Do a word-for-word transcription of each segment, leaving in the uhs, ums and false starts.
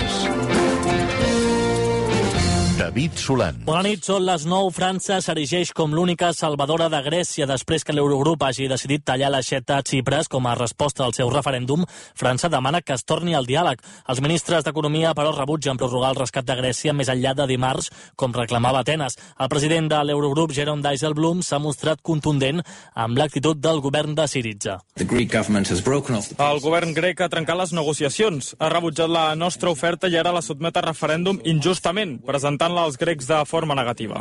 Notícies. David Solan. Bona nit, són les nou. França s'erigeix com l'única salvadora de Grècia després que l'Eurogrup hagi decidit tallar l'aixeta a Xipres com a resposta al seu referèndum. França demana que es torni al diàleg. Els ministres d'Economia, però, rebutgen prorrogar el rescat de Grècia més enllà de dimarts, com reclamava Atenes. El president de l'Eurogrup, Jérôme Dijsselbloem, s'ha mostrat contundent amb l'actitud del govern de Syriza. El govern grec ha trencat les negociacions, ha rebutjat la nostra oferta i ara la sotmet a referèndum injustament, presentant als grecs de forma negativa.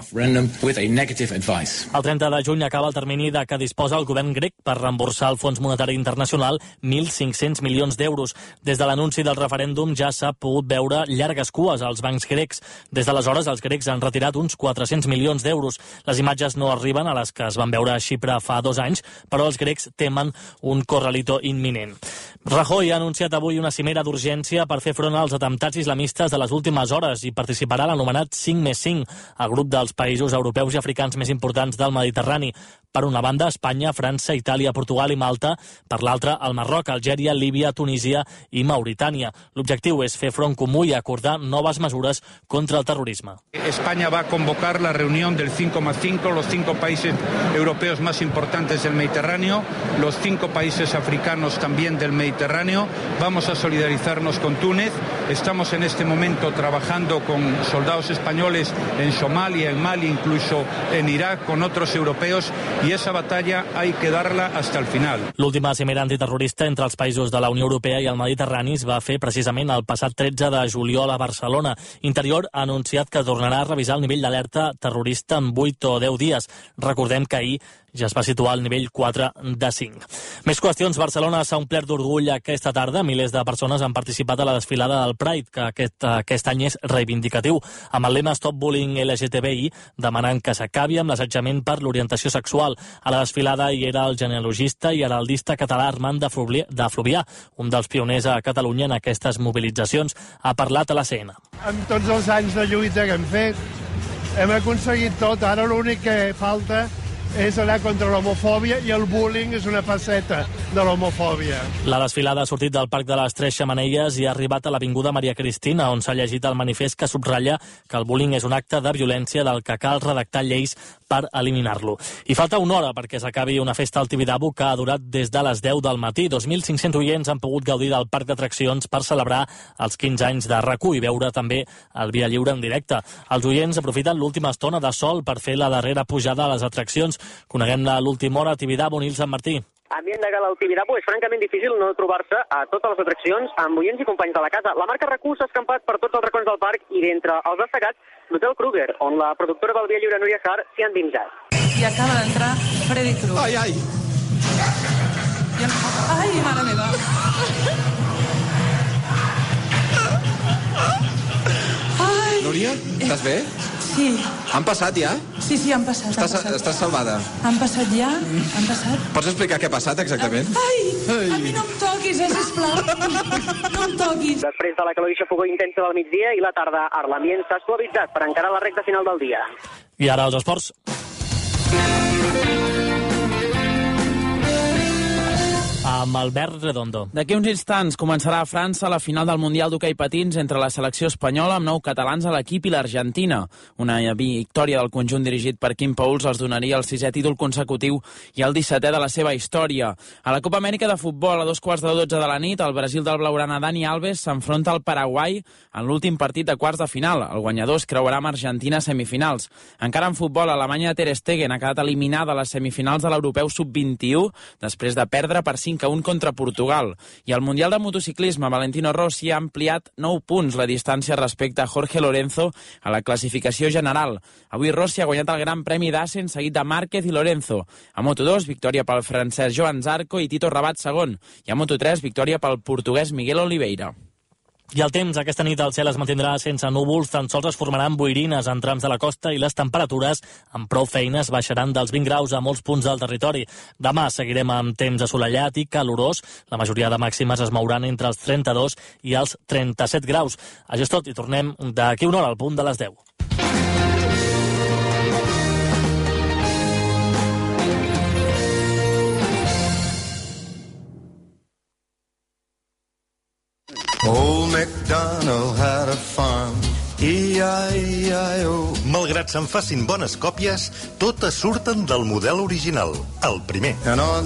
El trenta de juny acaba el termini de què disposa el govern grec per reemborsar al Fons Monetari Internacional mil cinc-cents milions d'euros. Des de l'anunci del referèndum ja s'ha pogut veure llargues cues als bancs grecs. Des d'aleshores els grecs han retirat uns quatre-cents milions d'euros. Les imatges no arriben a les que es van veure a Xipre fa dos anys, però els grecs temen un corralito imminent. Rajoy ha anunciat avui una cimera d'urgència per fer front als atemptats islamistes de les últimes hores i participarà a l'anomenat cinc més cinc, el grup dels països europeus i africans més importants del Mediterrani. Per una banda, Espanya, França, Itàlia, Portugal i Malta. Per l'altra, el Marroc, Algèria, Líbia, Tunísia i Mauritània. L'objectiu és fer front comú i acordar noves mesures contra el terrorisme. España va a convocar la reunión del cinco más cinco, los cinco países europeos más importantes del Mediterráneo, los cinco países africanos también del Mediterráneo. Vamos a solidarizarnos con Túnez. Estamos en este momento trabajando con soldados españoles en Somalia, en Mali, incluso en Irak, con otros europeos. I esa batalla hay que darla hasta el final. L'última cimera antiterrorista entre els països de la Unió Europea i el Mediterrani es va fer precisament el passat tretze de juliol a Barcelona. Interior ha anunciat que tornarà a revisar el nivell d'alerta terrorista en vuit o deu dies. Recordem que ahir ja es va situar al nivell quatre de cinc. Més qüestions. Barcelona s'ha omplert d'orgull aquesta tarda. Milers de persones han participat a la desfilada del Pride, que aquest, aquest any és reivindicatiu, amb el lema Stop Bullying L G T B I, demanant que s'acabi amb l'assetjament per l'orientació sexual. A la desfilada hi era el genealogista i heraldista català Armand de Fluvià, un dels pioners a Catalunya en aquestes mobilitzacions. Ha parlat a la C N. Amb tots els anys de lluita que hem fet, hem aconseguit tot. Ara l'únic que falta és anar contra l'homofòbia i el bullying és una faceta de l'homofòbia. La desfilada ha sortit del Parc de les Tres Xemeneies i ha arribat a l'Avinguda Maria Cristina, on s'ha llegit el manifest que subratlla que el bullying és un acte de violència del que cal redactar lleis per eliminar-lo. I falta una hora perquè s'acabi una festa al Tibidabo que ha durat des de les deu del matí. dos mil cinc-cents oients han pogut gaudir del parc d'atraccions per celebrar els quinze anys de RAC u i veure també el Via Lliure en directe. Els oients aprofiten l'última estona de sol per fer la darrera pujada a les atraccions. Coneguem l'última hora a Tibidabo. Nil Sant Martí. Ambient de gala al Tibidabo. És francament difícil no trobar-se a totes les atraccions amb oients i companys de la casa. La marca RAC u s'ha escampat per tots els racons del parc i d'entre els destacats l'Hotel Kruger, on la productora del Via Lliure Núria Har s'hi ha endinsat. I acaba d'entrar Freddy Krueger. Ai, ai! Ai, mare meva! Ai! Núria, estàs bé? Sí. Han passat ja? Sí, sí, han passat. Estàs, han passat. estàs salvada? Han passat ja? Han passat? Pots explicar què ha passat exactament? Ai! Ai. A mi no em toquis, eh, sisplau. No em toquis. Després de la calorícia fogó intensa del migdia i la tarda, l'ambient s'ha suavitzat per encarar la recta final del dia. I ara els esports. Amb Albert Redondo. D'aquí uns instants començarà a França la final del Mundial d'hoquei patins entre la selecció espanyola amb nou catalans a l'equip i l'Argentina. Una victòria del conjunt dirigit per Quim Pouls els donaria el sisè títol consecutiu i el dissetè de la seva història. A la Copa Amèrica de Futbol, a dos quarts de dotze de la nit, el Brasil del blaugrana Dani Alves s'enfronta al Paraguai en l'últim partit de quarts de final. El guanyador es creuarà amb Argentina a semifinals. Encara en futbol, Alemanya de Ter Stegen ha quedat eliminada a les semifinals de l'Europeu sub vint-i-u després de perdre per cinc a un contra Portugal. I al Mundial de Motociclisme, Valentino Rossi ha ampliat nou punts la distància respecte a Jorge Lorenzo a la classificació general. Avui Rossi ha guanyat el Gran Premi d'Assen seguit de Márquez i Lorenzo. A Moto dos, victòria pel francès Joan Zarco i Tito Rabat segon. I a Moto tres, victòria pel portuguès Miguel Oliveira. I el temps, aquesta nit el cel es mantindrà sense núvols, tan sols es formaran boirines en trams de la costa i les temperatures amb prou feines baixaran dels vint graus a molts punts del territori. Demà seguirem amb temps assolellat i calorós. La majoria de màximes es mouran entre els trenta-dos i els trenta-set graus. Això és tot i tornem d'aquí una hora al punt de les deu. Old MacDonald had Malgrat se'n facin bones còpies, totes surten del model original, el primer.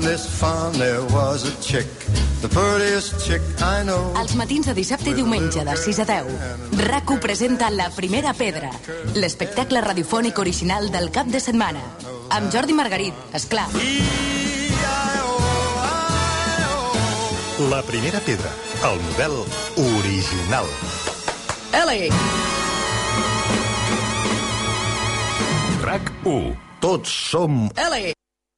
Els matins de dissabte i diumenge de sis a deu, RAC1 presenta La Primera Pedra, l'espectacle radiofònic original del cap de setmana. Amb Jordi Margarit, esclar. La Primera Pedra, el model original. Ele! RAC u. Tots som... Ele!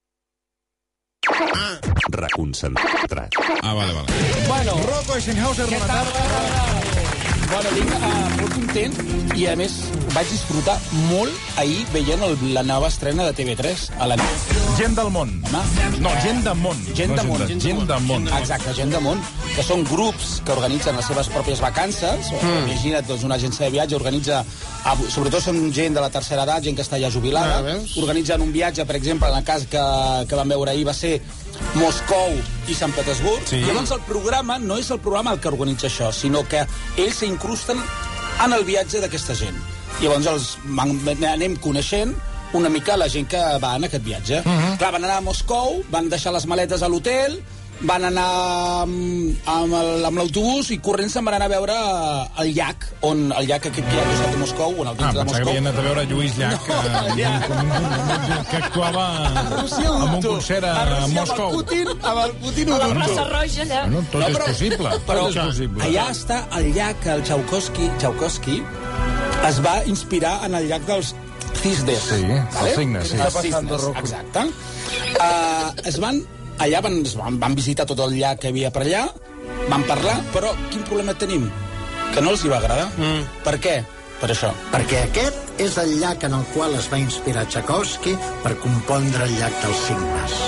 Reconcentrat. Ah, vale, vale. Bueno, Rocco Eisenhauser, bona tarda. Bueno, dic, uh, molt content i, a més, vaig disfrutar molt ahir veient el, la nova estrena de T V tres a la nit. Gent del món. Home. No, gent de món. Gent no de món. Gent, gent de món. Exacte, gent de món, que són grups que organitzen les seves pròpies vacances. Mm. Imagina't, doncs, una agència de viatge organitza... Sobretot són gent de la tercera edat, gent que està ja jubilada. Ah, organitzen un viatge, per exemple, en el cas que, que vam veure ahir va ser Moscou i Sant Petersburg. Sí. Llavors el programa no és el programa el que organitza això, sinó que ells s'incrusten en el viatge d'aquesta gent. Llavors els anem coneixent una mica la gent que va en aquest viatge. Uh-huh. Clar, van anar a Moscou, van deixar les maletes a l'hotel, van anar amb, amb l'autobús i corrents se'n van anar a veure el llac, on el llac aquest que hi ha al costat de Moscou, on el dintre ah, de Moscou. Ah, pensava que havia anat a veure Lluís Llach, no, que, ja. que actuava amb un concert a, a Moscou. Amb el Putin, amb el Putin a la plaça Roja, allà. Bueno, tot no, però, és possible. Però tot és possible. Allà està el llac, el Tchaikovsky, Tchaikovsky es va inspirar en el llac dels Cisnes. Sí, vale? Els signes, sí. Els cisnes, exacte. Uh, es van... Allà van, van, van visitar tot el llac que hi havia per allà, van parlar, però quin problema tenim? Que no els hi va agradar. Mm. Per què? Per això. Perquè aquest és el llac en el qual es va inspirar Tchaikovsky per compondre el llac dels Signes.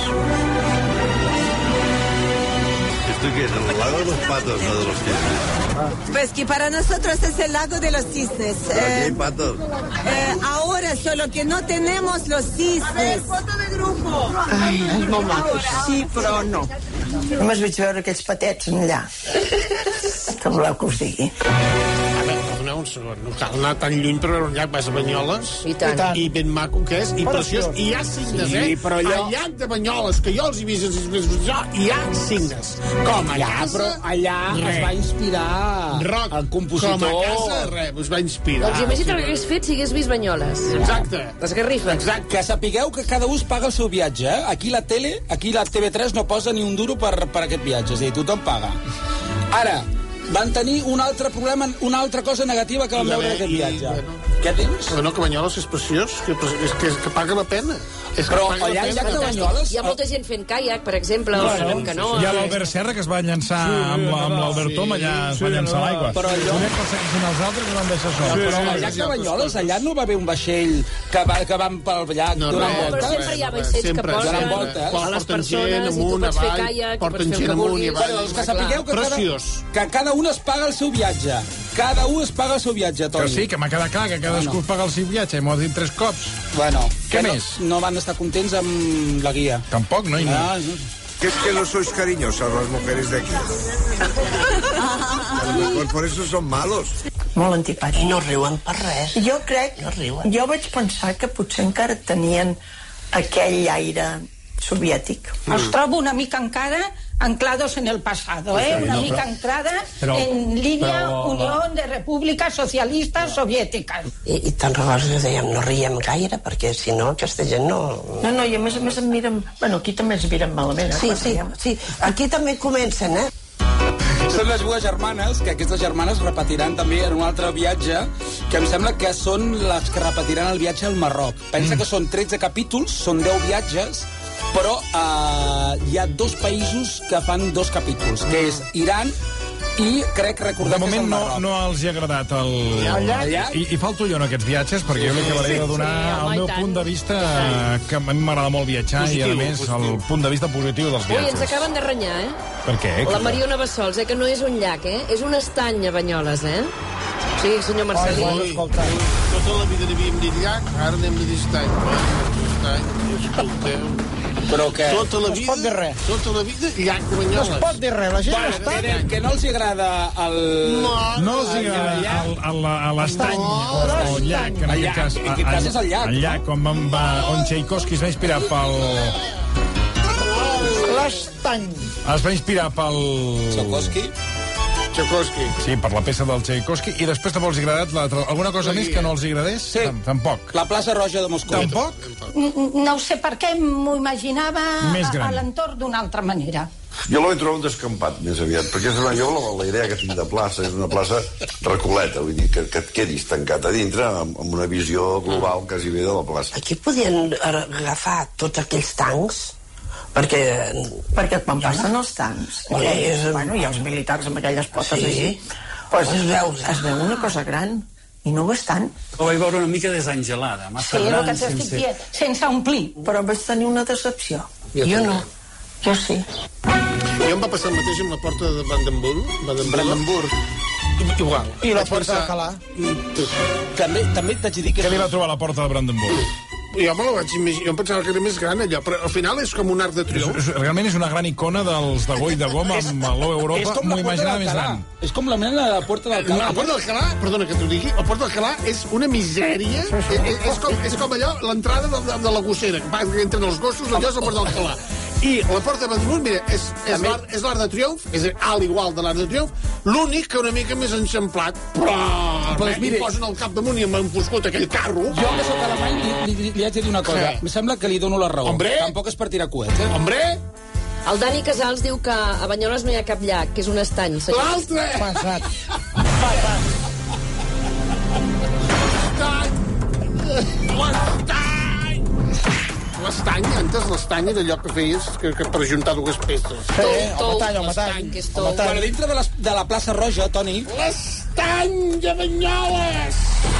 ¿Esto qué es? ¿El lago de los patos, no de los cisnes? Pues que para nosotros es el lago de los cisnes. Aquí hay eh, patos. Eh, ahora, solo que no tenemos los cisnes. A ver, foto de grupo. Ai, és molt maco. Sí, però no. Només vaig veure aquells patets allà. Què voleu que us digui? A veure, perdoneu un segon. No cal anar tan lluny per veure un llac. Vas a Banyoles. I tant. I ben maco que és. I preciós. I hi ha signes, sí, eh? Però allò... Al llac de Banyoles, que jo els he vist, hi ha signes. Com a ja, casa... Però allà res. Es va inspirar Rock, el compositor. Com a casa, res, es va inspirar. Doncs imagina't el que hagués fet si hagués vist Banyoles. Exacte. Les garrifes. Exacte. Que sapigueu que cada un paga el seu viatge, eh? Aquí la tele, aquí la T V tres no posa ni un duro per, per aquest viatge. És a dir, tothom paga. Ara, van tenir un altre problema, una altra cosa negativa que van veure en aquest viatge. Bueno, què tens? Bueno, que Banyoles és preciós, que, és que, que paga la pena. És però allà al llac de Banyoles... Hi ha molta gent fent caiac, per exemple, o bueno, que no. Hi ha l'Albert Serra, que es va llançar sí, amb, amb l'Albert Tom, allà sí, es va llançar sí, l'aigua. Però allò... Una persegueixen els altres i van deixar sol. Sí, però al llac de Banyoles, allà no va haver un vaixell que, va, que van pel llac no, donant no, voltes? Però sempre hi ha vaixells que posen voltes a les persones i tu pots fer caiac, i pots fer el que vulguis. Doncs que sapigueu que cada, que cada un es paga el seu viatge. Cada un es paga el seu viatge, Toni. Que sí, que m'ha quedat clar que cadascú es paga el seu viatge. M'ho has dit tres cops. Bueno, què més? No van estar contents amb la guia. Tampoc, no? Ah, no. Que es que no sois cariñosas las mujeres de aquí. A lo mejor por eso son malos. Molt antipàtic. I no riuen per res. Jo crec, no riuen. Jo vaig pensar que potser encara tenien aquell aire soviètic. Mm. Els trobo una mica encara anclados en el pasado, ¿eh? Sí, una no, mica anclada però, en línia però... Unió de Repúbliques Socialistes Soviètiques. I, i tan records dèiem, no riem gaire, perquè si no aquesta gent no... No, no, i a més a més em miren... Bueno, aquí també ens miren malament, eh? Sí, sí, sí, aquí també comencen, eh? Són les dues germanes, que aquestes germanes repetiran també en un altre viatge, que em sembla que són les que repetiran el viatge al Marroc. Pensa mm. que són tretze capítols, són deu viatges, però uh, hi ha dos països que fan dos capítols, que és Iran i crec recordar de que és el Marroc. De moment no, no els hi ha agradat el... el llac. I, I falto jo en aquests viatges, perquè jo li acabaré de donar sí, el meu punt de vista, que a mi m'agrada molt viatjar, positiu, i a més positiu. El punt de vista positiu dels viatges. Ui, ens acaben de renyar, eh? Per què? La Mariona Bassols, eh? Que no és un llac, eh? És un estany a Banyoles, eh? Sí, senyor Marcelí. Ai, tota la vida n'havíem dit llac, ara anem a dir estany. Però que... Tota la No es vida, pot dir res. tota la vida, llac de Banyoles. No es pot dir res, la gent Bueno, està... que, que no els agrada el... No els agrada el- el- el- l'estany o el llac, en aquest cas. En aquest cas és el llac. El llac on, van, va, on Tchaikovsky es va inspirar pel... L'estany. Es va inspirar pel... Tchaikovsky? Tchaikovsky. Sí, per la peça del Tchaikovsky. I després també els ha agradat l'altra... Alguna cosa més que no els agradés? Sí. Tam- Tampoc. La plaça Roja de Moscou. Tampoc? No ho sé per què m'ho imaginava Més a, gran. a l'entorn d'una altra manera. Jo l'he trobat un descampat, més aviat, perquè és una, jo la, la idea que tinc de plaça és una plaça recoleta, vull dir, que, que et quedis tancat a dintre amb, amb una visió global quasi bé de la plaça. Aquí podien agafar tots aquells tancs, perquè... Perquè quan passen els tancs, Eh, és... bueno, i els militars amb aquelles potes Sí. així, pues es, veu, es veu una cosa gran, i no ho és tant. Ho vaig veure una mica desangelada, massa Sí, el gran, que t'estic sense... dient, sense omplir. Però vaig tenir una decepció. Jo Jo també. no. Jo sí. Jo em va passar el mateix amb la porta de Brandenburg. Brandenburg. Igual. I la Vaig porta de pensar- Calà. També, també t'haig de dir que... Què li va trobar a la porta de Brandenburg? Jo me la vaig imaginar, jo em pensava que era més gran allò, però al final és com un arc de És, triomf. és, realment és una gran icona dels de Goi de Gom amb l'O És Europa. com M'ho la porta imaginava més d'Alcalà. gran. És com la mena de la porta No, d'Alcalà. el Port d'Alcalà, perdona que t'ho digui, el Port d'Alcalà és una misèria. És, és, com, és com allò, l'entrada de, de, de la gossera, que va entren els gossos, allò és el Port d'Alcalà. I la porta de Brandenburg, mira, és, és l'Arc és l'Arc de Triomf, és alt igual de l'Arc de Triomf, l'únic que una mica més enxamplat, però Pues res, mire- li posen al capdamunt i m'han enfoscut aquell carro. Jo, que sóc alemany, li, li, li haig de dir una cosa. Què? Em sembla que li dono la raó. Hombre! Tampoc és per tirar coets, eh? Hombre, El Dani Casals diu que a Banyoles no hi ha cap llac, que és un estany. senyor. l'altre! Passat. L'estany! L'estany, antes l'estany era allò que feies que, que per ajuntar dues peces. Sí, el metall, el metall. que és El tou. metall. Bueno, dintre de, les, de la plaça Roja, Toni... L'estany de Banyoles!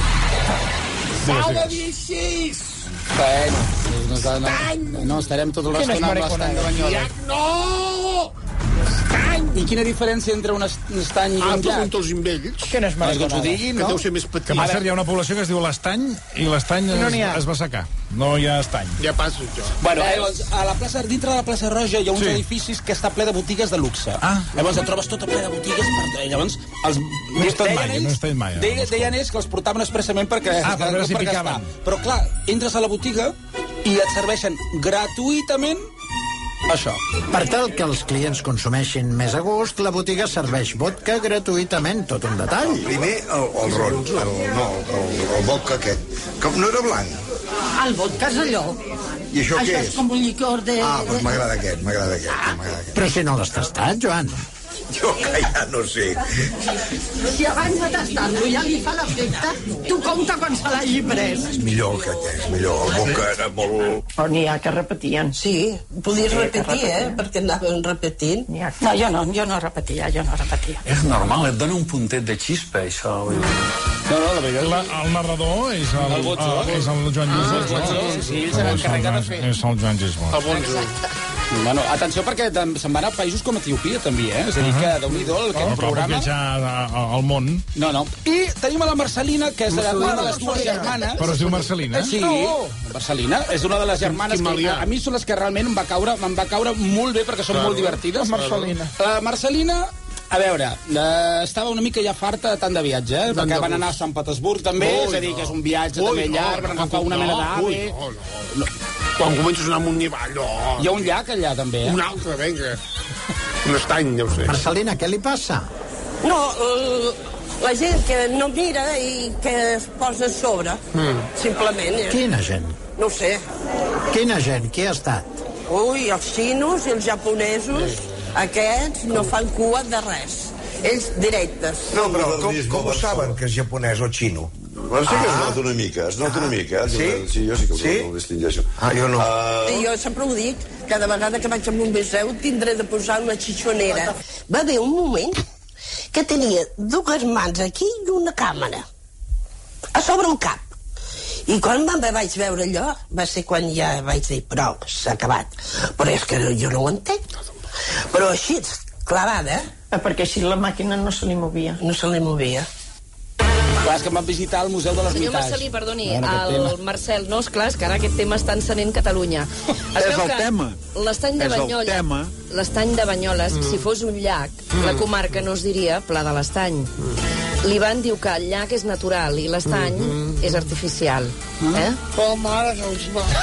S'ha de dir així! Bueno, no, no, no, estarem tota l'estona amb l'estany de Banyoles. Llac, no! L'estany! I quina diferència entre un est- un estany i Ah, un llac? pregunta als imbells. Quina és No, és que ens ho mariconada? diguin, Que no? deu ser més petit. Que per cert, hi ha una població que es diu l'Estany i l'Estany No es, n'hi ha. es va secar. No hi ha estany. Ja passo jo. Bueno, llavors, a la plaça, dintre de la plaça Roja hi ha uns Sí. edificis que està ple de botigues de luxe. Ah. Llavors et trobes tot ple de botigues. Per... Llavors, els... No he estat deien mai, ells- no he estat mai, a Deien, Moscou. deien ells que els portaven expressament perquè... Ah, per veure si per picaven. gastar. Però clar, entres a la botiga i et serveixen gratuïtament això. Per tal que els clients consumeixin més a gust, la botiga serveix vodka gratuïtament, tot un detall. Primer el, el ron, el, no, el, el vodka aquest. Com no era blanc. El vodka és allò. I això, què Això és? és com un licor de... Ah, doncs m'agrada aquest, m'agrada aquest, m'agrada aquest. Però si no l'has tastat, Joan. Jo que ja no sé. Si abans de tastar-lo ja li fa l'efecte, tu compta quan se l'hagi pres. És millor aquest, és millor. El vodka era molt... Però n'hi ha que repetien. Sí, podies Sí, que repetir, eh? repetien. Perquè anaven repetint. N'hi ha que... No, jo no, jo no repetia, jo no repetia. És normal, et dona un puntet de xispa, això. Vull dir. No, no, la veritat... La, el narrador és el, El Botzo. ah, és el Joan Lluís. Ah, sí, sí, ell se n'encarrega de fer. És el Joan Gisbó. El bonzo. Bueno, atenció, perquè tam- se'n van a països com Etiòpia, també, eh? És a dir, que Déu-n'hi-do, aquest No, però pot programa... viatjar a- a- al món. No, no. I tenim a la Marcelina, que és una de les dues germanes. Però es diu Marcelina? Sí, Marcelina. És una de les germanes Quin que malià. a, a mi són les que realment em va caure, em va caure molt bé perquè són Claro. molt divertides. Marcelina. La Marcelina, a veure, eh, estava una mica ja farta tant de viatge, eh? Tant Perquè de van anar a Sant Petersburg també, Ui, és a dir, no. que és un viatge Ui, també no, llarg, van no, agafar una mena no, d'ave. ui, no, no. Quan comences a anar amunt i avall, no. Hi ha un llac allà també, eh? Un altre, vinga. Un estany, deu ser. Marcelina, què li passa? No, eh, la gent que no mira i que es posa a sobre, Mm. simplement. Eh? Quina gent? No ho sé. Quina gent? Qui ha estat? Ui, els xinos i els japonesos, aquests no fan cua de res. Ells directes. No, però com, com ho saben que és japonès o xino? Bueno, sí que es nota una mica, es nota una mica. Eh? Sí? Sí, jo sí que ho, Sí? ho distingeixo. Ah, jo no. Uh, I jo sempre ho dic, cada vegada que vaig a un museu tindré de posar una xixonera. Va haver un moment que tenia dues mans aquí i una càmera a sobre un cap. I quan me vaig veure allò va ser quan ja vaig dir prou, s'ha acabat. Però és que jo no ho entenc. Però així, clavada, Ah, perquè així la màquina no se li movia. no se li movia. Clar, és que em van visitar al Museu de Senyor l'Ermitage. Marcelí, perdoni, Bueno, aquest el tema. Marcel, no, esclar, és que ara aquest tema està encenent Catalunya. Es És veu el que tema. L'estany de És el Banyoles, tema. l'estany de Banyoles, si fos un llac, la comarca no es diria Pla de l'Estany. L'Ivan diu que el llac és natural i l'estany és artificial. Eh? Oh, mare que us va.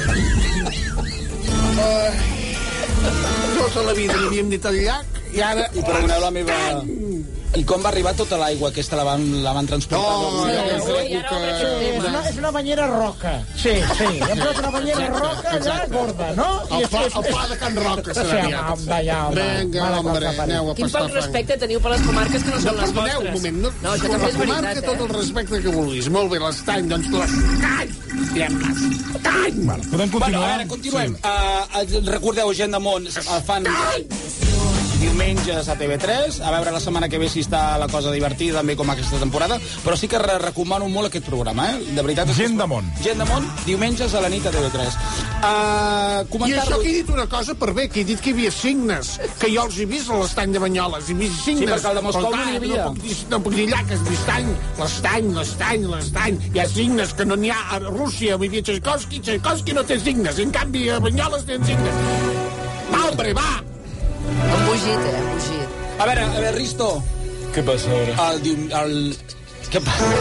Tota la vida n'havíem dit al llac i ara... I perdoneu la meva... I com va arribar tota l'aigua aquesta? La van, la van transportar? No, Sí, ja sí, sí, És una, és una banyera roca. Sí, sí. Hem posat una banyera roca allà gorda, no? El pla, el pla de Can Roca serà Sí, aviat. home, ja, home. Vinga, Mare hombre, que el aneu a Quin pastar poc fang. respecte teniu per les comarques que no són les Perdoneu un vostres. moment, no? No, això Com també a és comarca, veritat, tot eh? el respecte que vulguis. Molt bé, l'estany, doncs l'estany. Diem l'estany. Vale, podem Bueno, continuar? a veure, continuem. Sí. Uh, recordeu, Gent de Mont, el fan diumenges a T V tres, a veure la setmana que ve si està la cosa divertida també com aquesta temporada, però sí que re recomano molt aquest programa, eh? De veritat. Gent de Mont. Gent de Mont, diumenges a la nit a T V tres. Uh, I això que he dit una cosa per bé, que he dit que hi havia signes, que jo els he vist a l'estany de Banyoles, he vist signes. Sí, perquè al de Moscou Però, no n'hi clar, havia. No puc dir, no puc dir llaques, l'estany, l'estany, l'estany, l'estany. Hi ha signes que no n'hi ha a Rússia, vull dir, Tchaikovsky, Tchaikovsky no té signes, en canvi a Banyoles tenen signes. Va, hombre, va! Embogit, eh? Embogit. A veure, a veure, Risto. Què passa ara? El, diu- el... Què passa?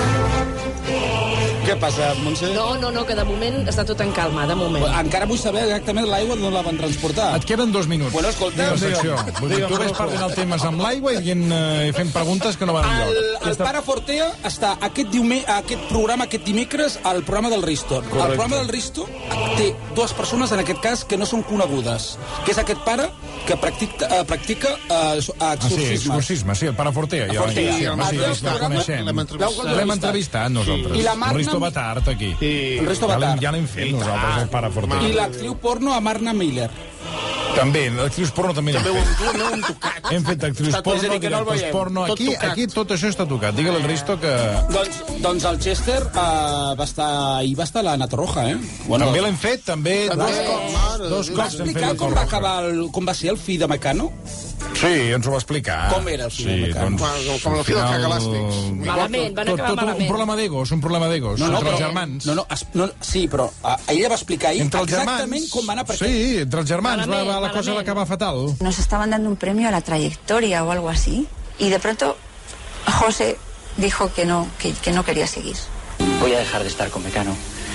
Què passa, Montse? No, no, no, que de moment està tot en calma, de moment. Encara vull saber exactament l'aigua d'on la van transportar. Et queden dos minuts. Bueno, escolta, La secció. Vull dir, tu ves perdent el temps amb l'aigua i dient, eh, fent preguntes que no van El, enlloc. el pare Fortea està aquest, diume, aquest programa, aquest dimecres, al programa del Risto. Correcte. El programa del Risto té dues persones, en aquest cas, que no són conegudes. Que és aquest pare que practica, eh, practica eh, Ah, sí, exorcismes. exorcisme, sí, el pare Fortea. Jo, Fortea. sí, home, sí, El sí, el coneixem. l'hem entrevistat. L'hem entrevistat nosaltres. I la Marna- El Risto va tard, aquí. El Risto va Ja l'hem- tard. Ja l'hem fet nosaltres, el pare Fortea. I l'actriu porno Amarna Miller. També, l'actrius porno també n'hem També ho fet. hem, no ho hem tocat. Hem fet actrius Està tot, és a porno, dir, que no el directors veiem. porno. Tot Aquí, tocat. aquí tot això està tocat. Digue-li al Risto que... Doncs, doncs el Chester uh, va estar, ahir va estar a la Nata Roja, eh? Bueno, també l'hem fet, també. També, Dos cops. mare de Dos Déu. Va cops hem fet explicar la com va, acabar el, com va ser el fi de Mecano? Sí, ens ho va explicar. Com era el sí, film de Mecano? doncs, Com el film del al final, cagalàstics. Malament, van tot, acabar tot un malament. problema d'egos, un problema d'egos, entre els germans. No, no, es, no, sí, però uh, ella va explicar ahir Entre els exactament germans. com va anar. Perquè... Sí, entre els germans va, Malament, va, la cosa va malament. acabar fatal. Nos estaban dando un premio a la trayectoria o algo así, y de pronto José dijo que no, que, que no quería seguir. Voy a dejar de estar con Mecano.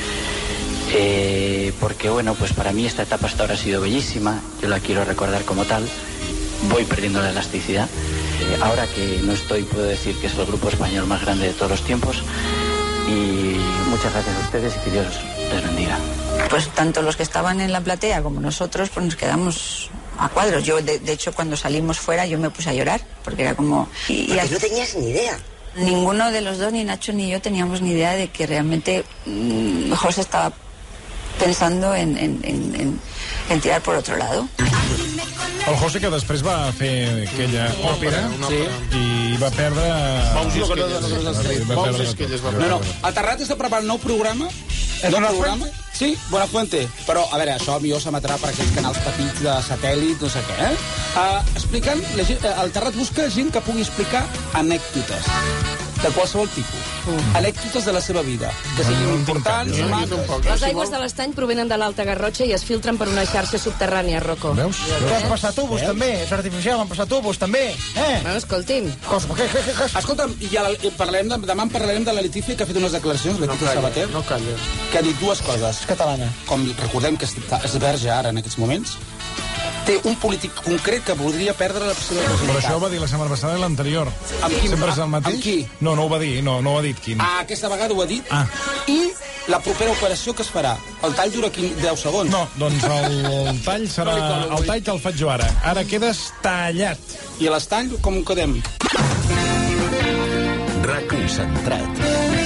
Eh, porque bueno, pues para mí esta etapa hasta ahora ha sido bellísima, yo la quiero recordar como tal, voy perdiendo la elasticidad. Eh, ahora que no estoy, puedo decir que es el grupo español más grande de todos los tiempos, y muchas gracias a ustedes y que Dios les bendiga. Pues tanto los que estaban en la platea como nosotros, pues nos quedamos a cuadros. Yo, de, de hecho, cuando salimos fuera, yo me puse a llorar, porque era como... Y, y no tenías ni idea. Ninguno de los dos, ni Nacho ni yo, teníamos ni idea de que realmente mmm, José estaba pensando en, en, en, en, en tirar por otro lado. El José, que després va fer aquella òpera Sí. i va perdre... Bous i No, que no- esquelles. no- no- no- Va no- Bous i esquelles. va No, no, perdre. el Terrat està preparant un nou programa. Nou programa. Sí, Buenafuente. Però, a veure, això millor s'emetrà per aquells canals petits de satèl·lit, no sé què, eh? Uh, explicant, la gent, uh, el Terrat busca gent que pugui explicar anècdotes de qualsevol tipus. Mm. Anècdotes de la seva vida, que siguin importants, maques. Les aigües de l'estany provenen de l'Alta Garrotxa i es filtren per una xarxa subterrània, Rocco. Veus? Tu has passat tubos, també. És artificial, han passat tubos, també. Eh? Bueno, escolti'm. Cosa, què, què, què, què? Escolta'm, i ja la, i parlem de, demà en parlarem de la Letícia, que ha fet unes declaracions, la Letícia Sabater, No calla. que ha dit dues coses. És catalana. Com recordem que està- és verge ara en aquests moments, té un polític concret que voldria perdre la seva Però això ho possibilitat. va dir la setmana passada i l'anterior. Amb qui? Sempre és el Amb mateix? qui? No, no ho va dir, no, no ho ha dit quin. Ah, aquesta vegada ho ha dit. Ah. I la propera operació que es farà. El tall dura quinze, deu segons. No, doncs el, el tall serà... El tall te'l faig jo ara. Ara quedes tallat. I a l'estany, com ho quedem? RAC concentrat.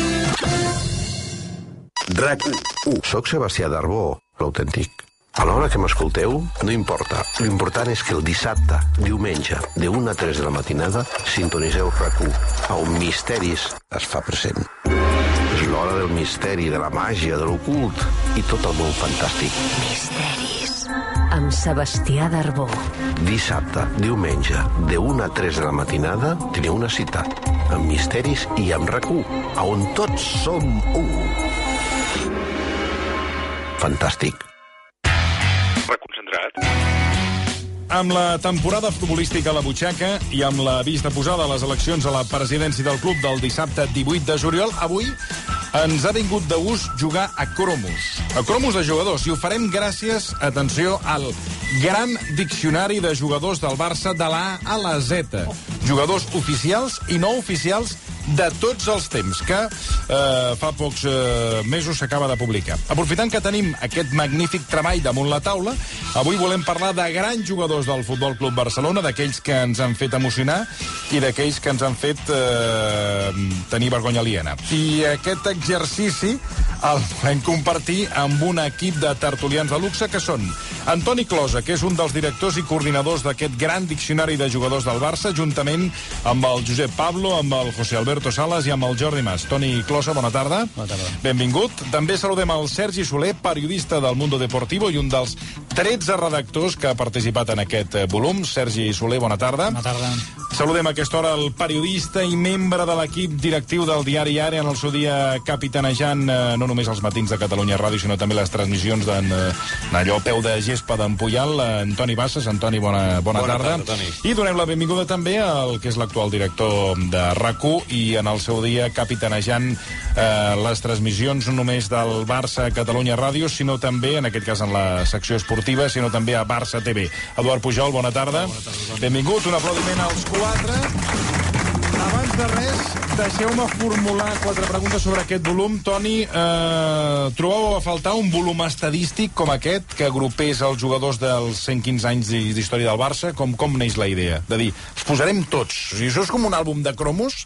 RAC u. Soc Sebastià Darbó, l'autèntic. A l'hora que m'escolteu, no importa. L'important és que el dissabte, diumenge, de una a tres de la matinada, sintoniseu RAC u, on Misteris es fa present. És l'hora del misteri, de la màgia, de l'ocult i tot el món fantàstic. Misteris. amb Sebastià Darbó. Dissabte, diumenge, de una a tres de la matinada, teniu una cita amb misteris i amb RAC u, on tots som u. Fantàstic. Reconcentrat. Amb la temporada futbolística a la butxaca i amb la vista posada a les eleccions a la presidència del club del dissabte divuit de juliol, avui ens ha vingut de gust jugar a cromos. A cromos de jugadors. I ho farem gràcies, atenció, al gran diccionari de jugadors del Barça de la A a la Z. Jugadors oficials i no oficials de tots els temps, que eh, fa pocs eh, mesos s'acaba de publicar. Aprofitant que tenim aquest magnífic treball damunt la taula, avui volem parlar de grans jugadors del Futbol Club Barcelona, d'aquells que ens han fet emocionar i d'aquells que ens han fet eh, tenir vergonya aliena. I aquest exercici el volem compartir amb un equip de tertulians de luxe que són Antoni Closa, que és un dels directors i coordinadors d'aquest gran diccionari de jugadors del Barça, juntament amb el Josep Pablo, amb el José Alberto Salas i amb el Jordi Mas. Toni Closa, bona tarda. Bona tarda. Benvingut. També saludem el Sergi Soler, periodista del Mundo Deportivo i un dels tretze redactors que ha participat en aquest volum. Sergi Soler, bona tarda. Bona tarda. Saludem a aquesta hora el periodista i membre de l'equip directiu del diari Ara, en el seu dia capitanejant eh, no només els matins de Catalunya Ràdio, sinó també les transmissions d'allò a peu de gespa d'en Puyal, Antoni Bassas. Antoni, bona, bona, bona tarda. tarda Toni. I donem la benvinguda també al que és l'actual director de RAC u i en el seu dia capitanejant eh, les transmissions no només del Barça a Catalunya Ràdio, sinó també, en aquest cas en la secció esportiva, sinó també a Barça T V. Eduard Pujol, bona tarda. Bona tarda. Benvingut, un aplaudiment als quatre. Abans de res, deixeu-me formular quatre preguntes sobre aquest volum. Toni, eh, trobeu a faltar un volum estadístic com aquest, que agrupés els jugadors dels cent quinze anys d'història del Barça? Com, com neix la idea? De dir, els posarem tots. O sigui, això és com un àlbum de cromos,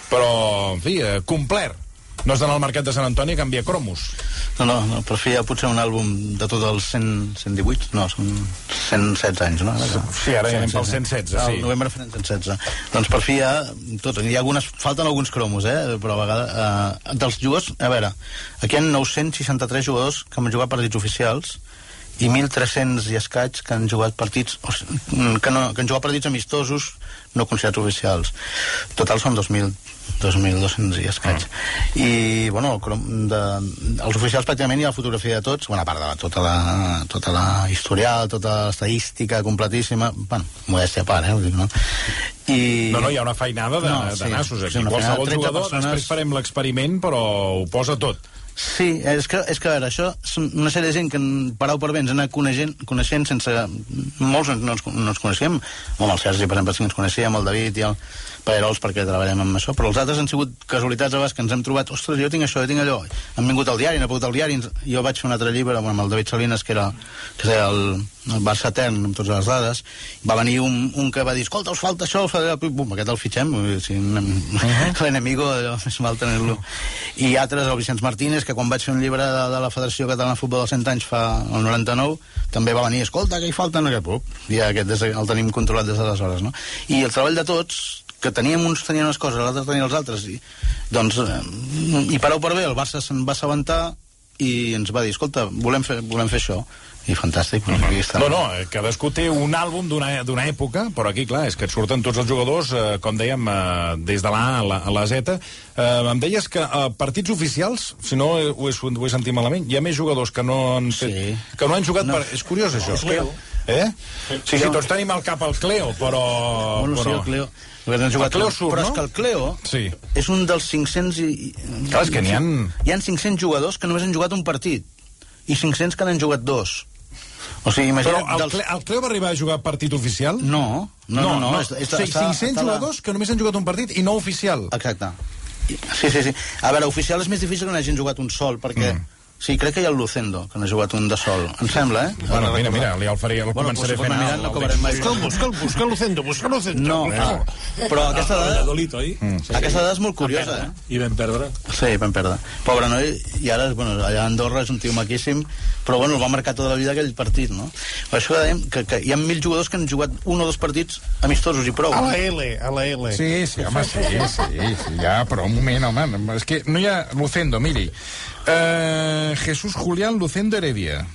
però, en fi, eh, complet. No has d'anar al mercat de Sant Antoni a canviar cromos. No, no, no, per fi ja potser un àlbum de tots els cent, cent divuit, no, són cent setze anys, no? Sí, ara ja anem pel cent setze, sí. Al novembre farem cent setze. Doncs per fi ja, tot, hi ha algunes, falten alguns cromos, eh, però a vegades, eh, dels jugadors, a veure, aquí hi ha nou-cents seixanta-tres jugadors que han jugat partits oficials i mil tres-cents i escaig que han jugat partits, o sigui, que, no, que han jugat partits amistosos no considerats oficials. Total són dos mil dos-cents i escaig. Mm. I, bueno, de, els oficials pràcticament hi ha la fotografia de tots, bueno, a part de tota la, tota la historial, tota l'estadística completíssima, bueno, modèstia a part, eh, no? I... No, no, hi ha una feinada de, no, sí, de nassos aquí. Sí, qualsevol jugador, persones... després farem l'experiment, però ho posa tot. Sí, és que, és que a veure, això és una sèrie de gent que per au per bé ens anar coneixent, coneixent sense... Molts no ens, no ens coneixem, amb el Sergi, per exemple, sí que ens coneixíem, el David i el Paerols, perquè treballem amb això, però els altres han sigut casualitats a vegades que ens hem trobat, ostres, jo tinc això, jo tinc allò, han vingut al diari, han apuntat al diari, jo vaig fer un altre llibre amb el David Salinas, que era, que era el, el Barça Etern, amb totes les dades, va venir un, un que va dir, escolta, us falta això, bum, aquest el fitxem, si, uh-huh. l'enemigo és mal tenir-lo. I altres, el Vicenç Martínez, que quan vaig fer un llibre de, de la Federació Catalana de Futbol dels cent anys fa el noranta-nou, també va venir, escolta, que hi falta, no, que, pup, i aquest des, el tenim controlat des d'aleshores, no? I el treball de tots, que teníem uns tenien unes coses, l'altre tenien els altres, i, doncs, eh, i per au per bé, el Barça se'n va assabentar i ens va dir, escolta, volem fer, volem fer això. I fantàstic. Uh -huh. No, no, cadascú té un àlbum d'una època, però aquí, clar, és que et surten tots els jugadors, eh, com dèiem, eh, des de la A a la, a la Z. Eh, em deies que a partits oficials, si no ho he, ho he sentit malament, hi ha més jugadors que no han, fet, sí. que no han jugat no. per... És curiós, això. És Cleo. Eh? Sí, sí, tots tenim al cap el Cleo, però... Bueno, però... sí, el Cleo. El Cleo surt, però no? és que el Cleo sí. és un dels cinc-cents i... Clar, és que n'hi ha... Hi ha cinc-cents jugadors que només han jugat un partit i cinc-cents que n'han jugat dos. O sigui, imagina't... Però el, dels... Cle, el Cleo va arribar a jugar partit oficial? No, no, no. no, no, no. Està, està, sí, cinc-cents jugadors la... que només han jugat un partit i no oficial. Exacte. Sí, sí, sí. A veure, oficial és més difícil que n'hagin jugat un sol, perquè... Mm. Sí, crec que hi ha el Lucendo, que n'ha jugat un de sol. Em sembla, eh? Bueno, mira, mira, ja el faré, el bueno, començaré fent. Mirant, no cobrarem mai. Busca, busca, busca el Lucendo, busca el Lucendo. No, no. Però aquesta dada... Dolito, oi? Mm, sí. Aquesta dada és molt curiosa, eh? I vam perdre. Sí, vam perdre. Pobre noi, i ara, bueno, allà a Andorra és un tio maquíssim, però, bueno, el va marcar tota la vida aquell partit, no? Per això dèiem que, que hi ha mil jugadors que han jugat un o dos partits amistosos i prou. A la L, a la L. Sí, sí, home, sí, sí, sí, ja, però un moment, home, és que no hi ha Lucendo, miri. Uh, Jesús Julián Lucendo Heredia.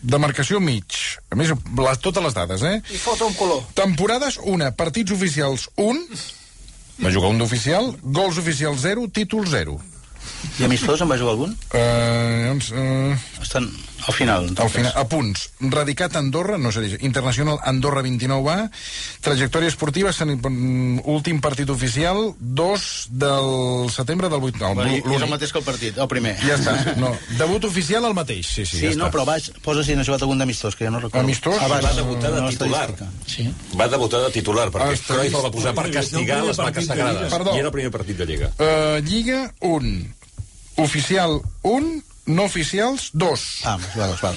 demarcació mig. A més, les, totes les dades, eh? I foto un color. Temporades, una. Partits oficials, un. Va jugar un d'oficial. Gols oficials, zero. Títol, zero. I amistós en va jugar algun? Uh, doncs, uh... Estan al final. Al final, a punts. Radicat a Andorra, no sé dir, Internacional Andorra vint-i-nou A, trajectòria esportiva, últim partit oficial, dos del setembre del vuit. No, bueno, és el mateix que el partit, el primer. Ja està, no. Debut oficial el mateix, sí, sí, sí ja no, està. Però baix, posa si no ha jugat algun d'amistós, que ja no recordo. Amistós? Ah, baix, va debutar de no, titular. Sí. Va debutar de titular, perquè Ah, Cruyff el va posar per castigar les vaques sagrades. Perdó. I era el primer partit de Lliga. Uh, Lliga, un. Oficial, un. No oficials, dos. Ah, val, val.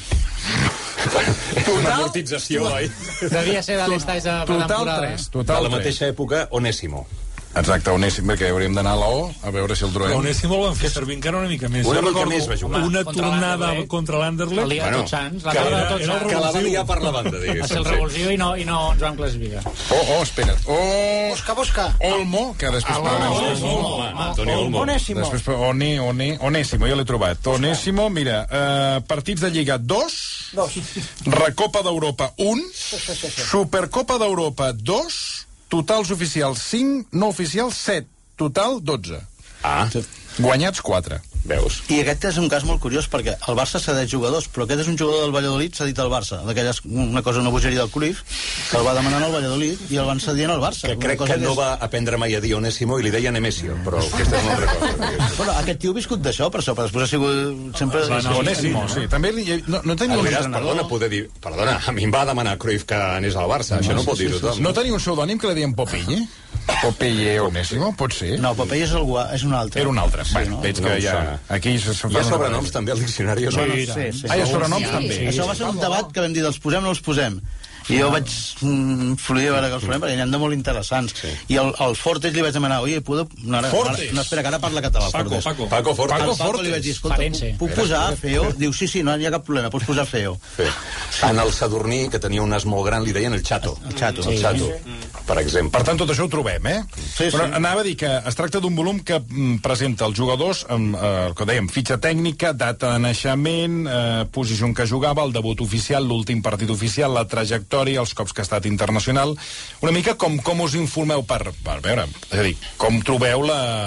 Una amortització, oi? Devia ser de l'estatge de Total temporada. tres. Total De la mateixa època, Onésimo. Exacte, Onésimo, perquè hauríem d'anar a la O, a veure si el trobem. Onésimo el van fer servir encara una mica més. Una Jo mica recordo més va jugar. Una Contra tornada l'Anderlecht. contra l'Anderlecht. El dia de Tots Sants, la que, tarda de era, Tots era Sants. que la va liar per la banda, Va diguéssim. ser el revulsiu i no, i no ens vam classificar. Oh, oh, espera't. Oh, Busca, busca. Olmo, que després parlarem. Olmo, Antonio Olmo. Onésimo. Després, One, One, Onésimo, jo l'he trobat. Onésimo, mira, eh, partits de Lliga, dos. Dos. Recopa d'Europa, un. Supercopa d'Europa, dos. Totals oficials, cinc. No oficials, set. Total, dotze. Ah. Guanyats, quatre. Veus? I aquest és un cas molt curiós perquè el Barça cedeix jugadors, però aquest és un jugador del Valladolid cedit al Barça, d'aquelles, una cosa, una bogeria del Cruyff, que el va demanar al Valladolid i el van cedir al Barça. Que crec que no és... va aprendre mai a dir Onésimo i li deia Nemesio, però aquesta és una altra cosa. Bueno, aquest tio ha viscut d'això, per això, però després ha sigut sempre... No, no, Onésimo, sí. També li, no, no tenia un Alberàs, entrenador. perdona, poder dir... Perdona, a mi em va demanar Cruyff que anés al Barça, això no pot dir tothom. No tenia un pseudònim que li deien Popeye? Popeye Onésimo, pot ser? No, Popeye és, el, és un altre. Era un altre. Sí, bueno, no? veig No que ho ja... sé. Aquí se, se Hi ha sobrenoms també al diccionari? Sí, No? sí, sí. Ah, hi ha sobrenoms Sí, també? sí. Això va ser un debat que vam dir, els posem o no els posem? I jo vaig mm, fluir a veure que els posem, perquè n'hi ha de molt interessants. Sí. I el, el Fortes li vaig demanar, oi, puedo... No, ara, Fortes? no, espera, que ara parla català. Paco, Fortes. Paco. Paco Fortes. Paco, Paco li vaig dir, escolta, Farense. puc, puc posar Feo? Diu, sí, sí, no hi ha cap problema, pots posar Feo. Sí. En el Sadurní, que tenia un nas molt gran, li deien el Chato. El Chato. El Chato, per exemple. Per tant, tot això ho trobem, eh? Sí, Però sí. anava a dir que es tracta d'un volum que mm, presenta els jugadors amb, eh, el que dèiem, fitxa tècnica, data de naixement, eh, posició en què jugava, el debut oficial, l'últim partit oficial, la trajectòria, els cops que ha estat internacional. Una mica com, com us informeu per, per veure, és a dir, com trobeu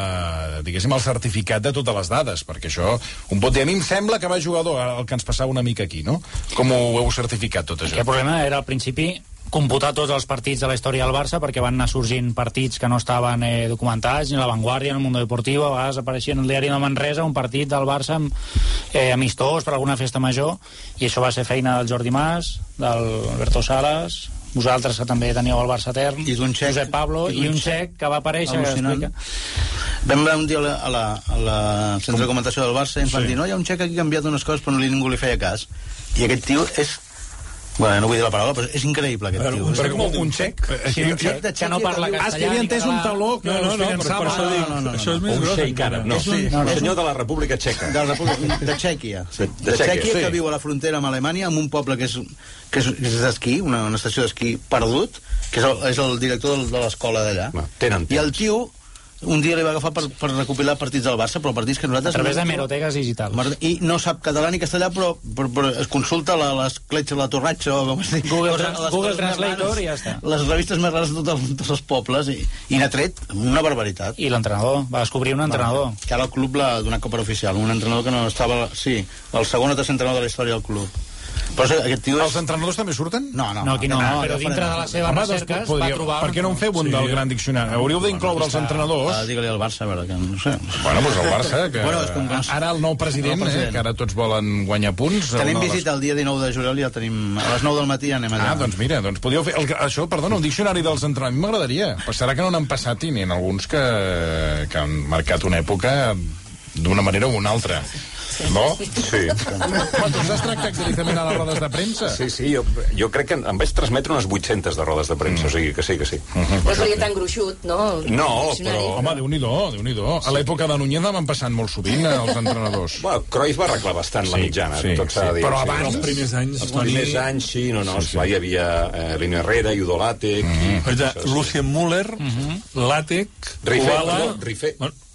la, diguéssim, el certificat de totes les dades, perquè això, un pot dir, a mi em sembla que va jugador, el que ens passava una mica aquí, no? Com ho heu certificat, tot això? Aquest problema era al principi computar tots els partits de la història del Barça, perquè van anar sorgint partits que no estaven eh, documentats, ni a l'avantguàrdia, en el Mundo Deportivo, a vegades apareixia en el diari de Manresa un partit del Barça amb, eh, amistós per alguna festa major, i això va ser feina del Jordi Mas, del Alberto Salas, vosaltres que també teníeu el Barça etern, I d'un xec, Josep Pablo, i, i d'un un xec que va aparèixer que al·lucinant. explica. Vam anar un dia a la, a la, a la centre de documentació del Barça i ens van Sí. dir, no, hi ha un xec aquí que ha canviat unes coses però no li, ningú li feia cas. I aquest tio és... Bueno, no vull dir la paraula, però és increïble aquest tio. Però com un xec? Sí, un xec de que no parla Ah, és que castellà havia ni entès un català. taló que No, no, us no, finançava. per, per això dic, no, no, no, això és O més un gros. xeic ara, no. És un- Sí. no, no, és Senyor de la República Txeca. De, la República, de Txèquia. De- De, de Txèquia, Txèquia, que sí. viu a la frontera amb Alemanya, en un poble que és, que és, que és d'esquí, una, una estació d'esquí perdut, que és el, és el director de, de l'escola d'allà. Va, tenen I el tio un dia li va agafar per, per recopilar partits del Barça, però partits que A nosaltres... través no- de hemeroteques digitals. I no sap català ni castellà, però, però, però es consulta la, les cletxes de la Torratxa, o com es diu. Google Coses- Trans- les Google coses més Translator rares, i ja està. Les revistes més rares de tots els, tots els pobles, i, i n'ha tret una barbaritat. I l'entrenador, va descobrir un entrenador. Que ara el club l'ha donat com per oficial, un entrenador que no estava... Sí, el segon o tercer entrenador de la història del club. Però aquest tio és... Els entrenadors també surten? No, no. No, aquí no, no, però no, dintre no, de les seves Home, recerques doncs, podria, va trobar... per què no en feu un Sí. del gran diccionari? Hauríeu d'incloure els entrenadors. Ah, digue-li al Barça, a veure, que no sé. Bueno, doncs el Barça, que Bueno, és com que- ara el nou president, El nou president. Eh, que ara tots volen guanyar punts. Tenim una de les- visita el dia dinou de juliol i ja tenim... A les nou del matí ja anem allà. Ah, doncs mira, doncs podíeu fer... El, això, perdona, un diccionari dels entrenadors. A mi m'agradaria. Passarà que no n'han passat i n'hi ha alguns que, que han marcat una època d'una manera o una altra. No? Sí. Quan tu has tractat directament a les rodes de premsa? Sí, sí, jo, jo crec que em vaig transmetre unes vuit-centes de rodes de premsa, o sigui que sí, que sí. No seria tan gruixut, no? El No, diccionari. però... Home, Déu-n'hi-do, Déu-n'hi-do. A l'època de Núñez van passant molt sovint eh, els entrenadors. Bueno, Cruyff va arreglar bastant la Sí, mitjana, sí, tot s'ha de sí. dir. Però sí. abans- Els primers anys... Els primers anys, sí, no, no, Sí, sí. esclar, hi havia eh, Lino Herrera, Udo Lattek... Mm-hmm. i Per exemple, coses així. Lucien Müller, Lattek, Rifé, Kubala... no, Rifé. Bueno,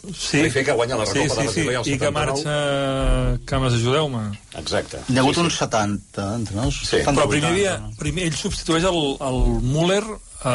Sí. Fer que guanya la Sí, Recopa sí, de sí. Brasil al I que marxa Cames, ajudeu-me. Exacte. Hi ha hagut uns setanta, no? Sí. Però primer, dia, primer ell substitueix el, el Müller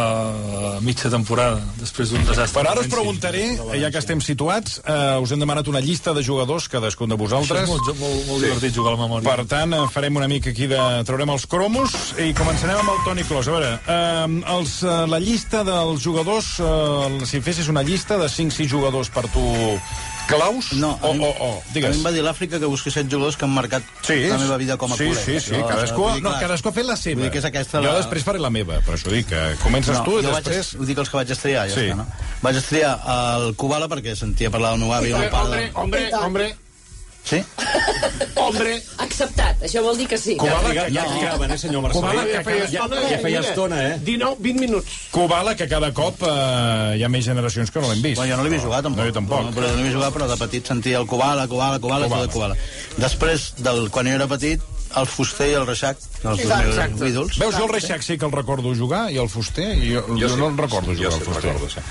a mitja temporada, després d'un desastre. Per ara us preguntaré, ja que estem situats, eh, us hem demanat una llista de jugadors, cadascun de vosaltres. Això és molt, molt, molt Sí. divertit jugar a la memòria. Per tant, eh, farem una mica aquí de... traurem els cromos i començarem amb el Toni Clos. A veure, eh, els, eh, la llista dels jugadors, eh, si fessis una llista de cinc sis jugadors per tu claus, no, o, mi, o, o, digues. A mi em va dir l'Àfrica que busqui set jugadors que han marcat sí, la meva vida com a sí, col·lega. Sí, sí, sí, jo, cadascú, vull dir, no, clar, cadascú ha fet la seva. Vull dir que és aquesta jo la... després faré la meva, per això dic que comences no, tu i jo després... Vaig, ho dic els que vaig estriar, ja sí. està, no? Vaig estriar el Kubala perquè sentia parlar del meu avi. Hombre, hombre, hombre, hombre. Sí? Hombre. Acceptat, això vol dir que sí. Kubala, que ja ficaven, eh, senyor Marcelí? Kubala, que feia ja, estona, ja feia estona, eh? dinou vint minuts. Kubala, que cada cop eh, hi ha més generacions que no l'hem vist. Bueno, jo no l'he vist jugar, tampoc. No, jo tampoc. No, però no l'he vist jugar, però de petit sentia el Kubala, Kubala, Kubala, Kubala. Kubala. Després, del, quan jo era petit, el Fuster i el Reixac, els dos meus ídols. Veus, jo el Reixac sí que el recordo jugar, i el Fuster, i jo, jo, jo sí, no el recordo jugar, el Fuster. Recordo, sí.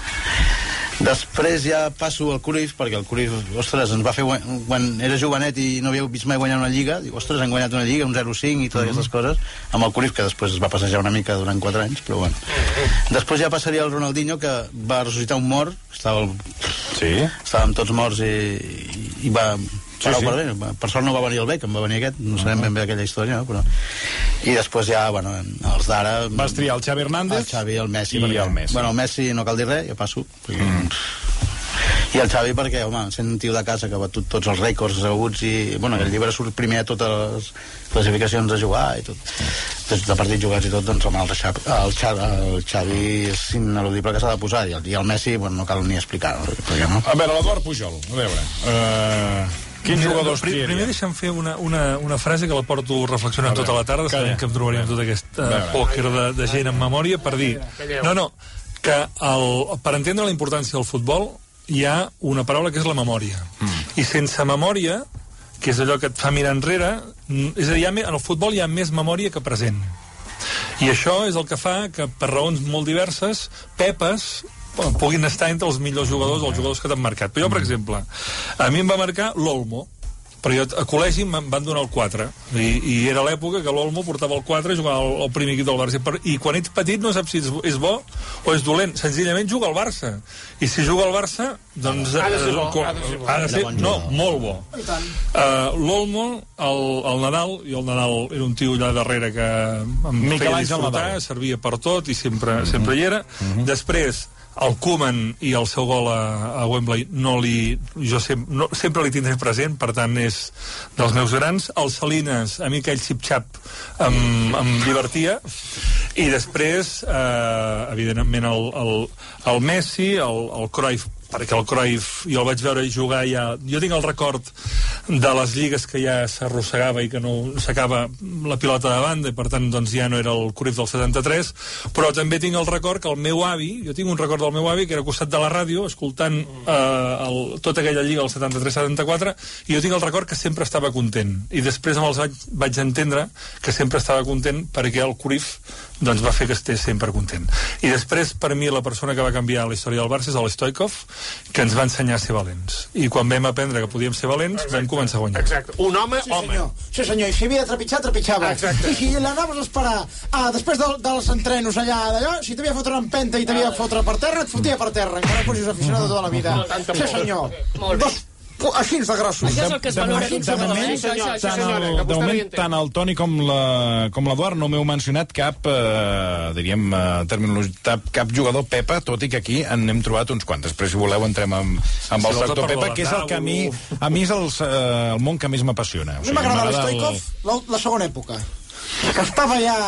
Després ja passo al Cruyff, perquè el Cruyff, ostres, ens va fer... Quan era jovenet i no havíeu vist mai guanyar una lliga, dic, ostres, han guanyat una lliga, un zero cinc i totes mm-hmm. aquestes coses, amb el Cruyff, que després es va passejar una mica durant quatre anys, però bueno. Després ja passaria el Ronaldinho, que va ressuscitar un mort, estava el... sí. estàvem tots morts i, i, i va... Sí, sí. Per, bé. Per sort no va venir el Beckham, va venir aquest, no sabem ben bé aquella història, no? Però... I després ja, bueno, els d'ara... Vas triar el Xavi Hernández? El Xavi, el Messi. I perquè, el Messi. Bueno, el Messi no cal dir res, ja passo. Perquè... Mm. I el Xavi perquè, home, sent un tio de casa que ha batut tots els rècords aguts i, bueno, el llibre surt primer a totes les classificacions de jugar i tot. Tots de partits jugats i tot, doncs, home, el Xavi, el Xavi, el Xavi és ineludible que s'ha de posar, i el, i el Messi, bueno, no cal ni explicar, perquè no. A veure, l'Eduard Pujol, a veure... Uh... Quins jugadors triaria? Primer deixa'm fer una, una, una frase que la porto reflexionant tota la tarda, sabent que em trobaríem tot aquest uh, pòquer de, de gent en memòria, per dir... No, no, que el, per entendre la importància del futbol hi ha una paraula que és la memòria. Mm. I sense memòria, que és allò que et fa mirar enrere, és a dir, en el futbol hi ha més memòria que present. I això és el que fa que, per raons molt diverses, Pepes puguin estar entre els millors jugadors o els jugadors que t'han marcat. Però jo, per exemple, a mi em va marcar l'Olmo, però jo a col·legi em van donar el quatre, i, i era l'època que l'Olmo portava el quatre i jugava el, el primer equip del Barça, i quan ets petit no saps si és, és bo o és dolent, senzillament juga al Barça, i si juga al Barça doncs ha de ser bo, ha de ser, ha de ser no, molt bo. Uh, L'Olmo, el, el Nadal, i el Nadal era un tio allà darrere que em Miquel feia disfrutar, servia per tot i sempre, mm-hmm. sempre hi era. Mm-hmm. Després el Koeman i el seu gol a, a Wembley no li, jo sem, no, sempre li tindré present, per tant és dels meus grans. El Salinas, a mi aquell xip-xap em, em divertia, i després eh, evidentment el, el, el Messi, el, el Cruyff, perquè el Cruyff jo el vaig veure jugar ja, jo tinc el record de les lligues que ja s'arrossegava i que no s'acaba la pilota de banda, i per tant doncs ja no era el Cruyff del setanta-tres, però també tinc el record que el meu avi, jo tinc un record del meu avi que era al costat de la ràdio escoltant eh, el, tota aquella lliga del setanta-tres setanta-quatre, i jo tinc el record que sempre estava content, i després amb els anys vaig entendre que sempre estava content perquè el Cruyff doncs va fer que estés sempre content. I després, per mi, la persona que va canviar la història del Barça és el Stoichkov, que ens va ensenyar a ser valents. I quan vam aprendre que podíem ser valents, exacte, vam començar a guanyar. Exacte. Un home, sí, home. Senyor. Sí, senyor. I si havia de trepitjar, trepitjava. Exacte. I si l'anaves a esperar ah, després del, dels entrenos allà d'allò, si t'havia de fotre en empenta i t'havia de fotre per terra, et fotia per terra. Encara fos aficionat de tota la vida. No, sí, senyor. Molt bé. Dos així de grossos. Això és el que es valora. De, de, de moment, sí, senyor, sí, senyora, el, de moment tant el Toni com l'Eduard no m'heu mencionat cap, eh, diríem, eh, terminologia, cap jugador Pepa, tot i que aquí en hem trobat uns quants. Després, si voleu, entrem amb, amb el sector Pepa, que és el que a mi, a mi és el, eh, el món que més m'apassiona. A mi m'agrada l'Stoichkov, la, la segona època. Que estava ja...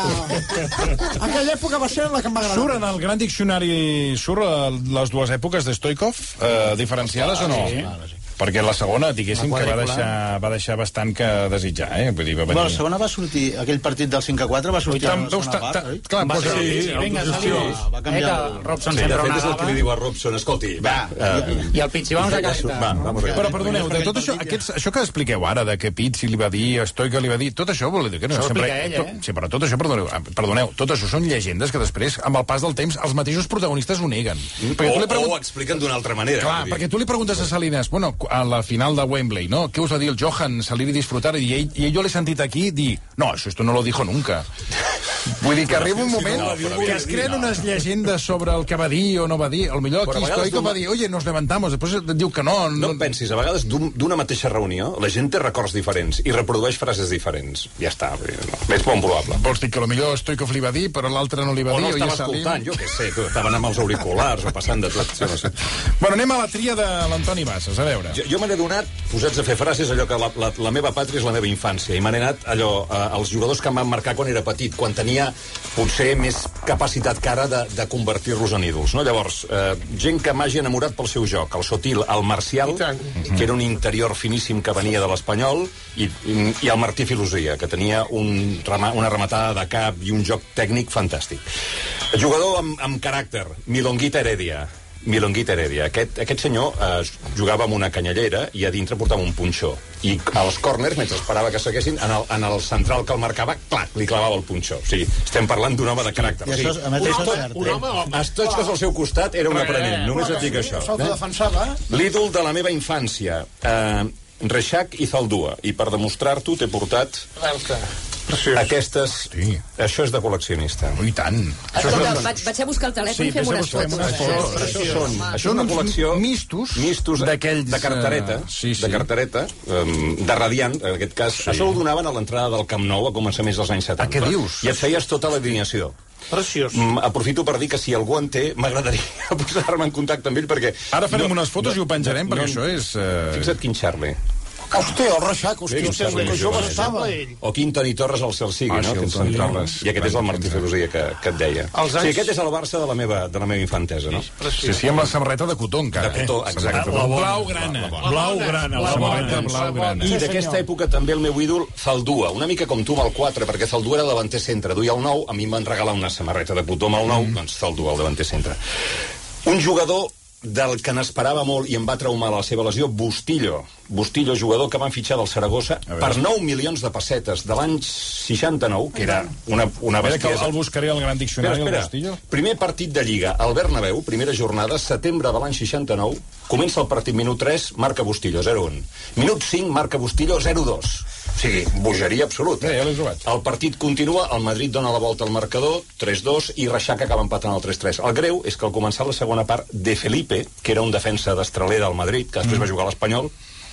Aquella època va ser la que em va agradar. Surt en el gran diccionari, surt les dues èpoques de Stoichkov, eh, diferenciades o no? Sí. perquè la segona, diguéssim, que va deixar, va deixar bastant que desitjar, eh? Vull dir, va venir... Bueno, la segona va sortir, aquell partit del cinc a quatre va sortir a la segona part, oi? Clar, va posa... ser, sí, vinga, Salvi. Va canviar... Eh, Robson Sí, de sempre fet, ho és el que li negava. diu a Robson, escolti, va... I el Pichi, vamos a casa. Va, vamos a Però perdoneu, de tot això, aquests, això que expliqueu ara, de que Pizzi li va dir, Stoica li va dir, tot això vol dir que no... Això ho sempre, explica ella, tot, eh? sí, però tot això, perdoneu, perdoneu, tot això són llegendes que després, amb el pas del temps, els mateixos protagonistes ho neguen. Perquè tu li O, pregun- o ho expliquen d'una altra manera. Clar, vull dir. perquè tu li preguntes a Salinas, bueno, a la final de Wembley, ¿no? ¿Qué us va dir el Johan? Salir y disfrutar. I ell, i ell jo l'he sentit aquí dir, no, això esto no lo dijo nunca. Vull dir que arriba un moment no, però que es dir, creen no. unes llegendes sobre el que va dir o no va dir. El millor Però aquí a vegades Stoico no- va dir, oye, nos levantamos. Després et diu que no. No em pensis, a vegades d'un- d'una mateixa reunió la gent té records diferents i reprodueix frases diferents. Ja està, vull dir, no. És molt probable. Vols dir que el millor Stoico li va dir, però l'altre no li va O dir? no o estava ja Salim? escoltant, jo què sé, tu, estaven amb els auriculars o passant de tot. Jo no sé. Bueno, anem a la tria de l'Antoni Bassas, a veure. Jo, jo me n'he donat, posats a fer frases, allò que la, la, la meva pàtria és la meva infància, i me n'he anat allò, eh, als jugadors que em van marcar quan era petit, quan tenia potser més capacitat que ara de, de convertir-los en ídols, no? Llavors, eh, gent que m'hagi enamorat pel seu joc, el Sotil, el Marcial, que era un interior finíssim que venia de l'Espanyol, i, i el Martí Filosofia, que tenia un, rema, una rematada de cap i un joc tècnic fantàstic. Jugador amb, amb caràcter, Milonguita Heredia. Milonguita Heredia. Aquest, aquest senyor eh, jugava amb una canyellera i a dintre portava un punxó. I als córners, mentre esperava que seguessin, en el, en el central que el marcava, clac, li clavava el punxó. O sigui, estem parlant d'un home de caràcter. I O sigui, això, a més, això és cert, Un eh? home, home. Estotxes al seu costat era un aprenent, només et dic això. S'autodefensava. L'ídol de la meva infància, eh, Reixac i Zaldua. I per demostrar-t'ho t'he portat aquestes... Sí. Això és de col·leccionista. Oh, i tant. Escolta, vaig, vaig a buscar el telèfon i fem unes fotos. unes fotos. Això, són, això és Són una uns col·lecció... mistos, mistos d'aquells, de cartereta, eh, sí, sí. de cartereta, um, de radiant, en aquest cas. Sí. Això ho donaven a l'entrada del Camp Nou a començaments dels anys setanta. Ah, què dius? I et feies tota l'alineació. Preciós. Mm, aprofito per dir que si algú en té, m'agradaria posar-me en contacte amb ell, perquè... Ara farem no, unes fotos no, i ho penjarem, no, perquè no, això és... Uh... Fixa't quin Charlie. Hòstia, el Reixac, hòstia, Quin hòstia, Charlie que més jove jove, estava. O quin Toni Torres al cel sigui, Ah, no? sí, el Aquest Toni Toni Torres. I aquest és el Martí Filosofia que, que et deia. Els anys- Sí, aquest és el Barça de la meva, de la meva infantesa, no? Sí, sí, amb la samarreta de cotó, encara. De cotó, exacte. La blau grana. Blau grana, la samarreta blau grana. I d'aquesta època també el meu ídol, Zaldua, una mica com tu amb el quatre, perquè Zaldua era davanter centre, duia el nou, a mi em van regalar una samarreta de cotó amb el nou, doncs Zaldua, el davanter centre. Un jugador del que n'esperava molt i em va traumar la seva lesió, Bustillo. Bustillo, jugador que van fitxar del Saragossa per nou milions de pessetes de l'any seixanta-nou, que era una, una Espera que bestiesa. el buscaré al Gran Diccionari, Espera, el Bustillo. espera. Primer partit de Lliga, al Bernabéu, primera jornada, setembre de l'any seixanta-nou, comença el partit minut tres, marca Bustillo, zero un. Minut cinc, marca Bustillo, zero dos. O sigui, bogeria absoluta. Ja, ja l'he trobat. El partit continua, el Madrid dona la volta al marcador, tres dos, i Reixac acaba empatant el tres tres. El greu és que al començar la segona part, De Felipe, que era un defensa d'Estraler del Madrid, que després mm. va jugar a l'Espanyol,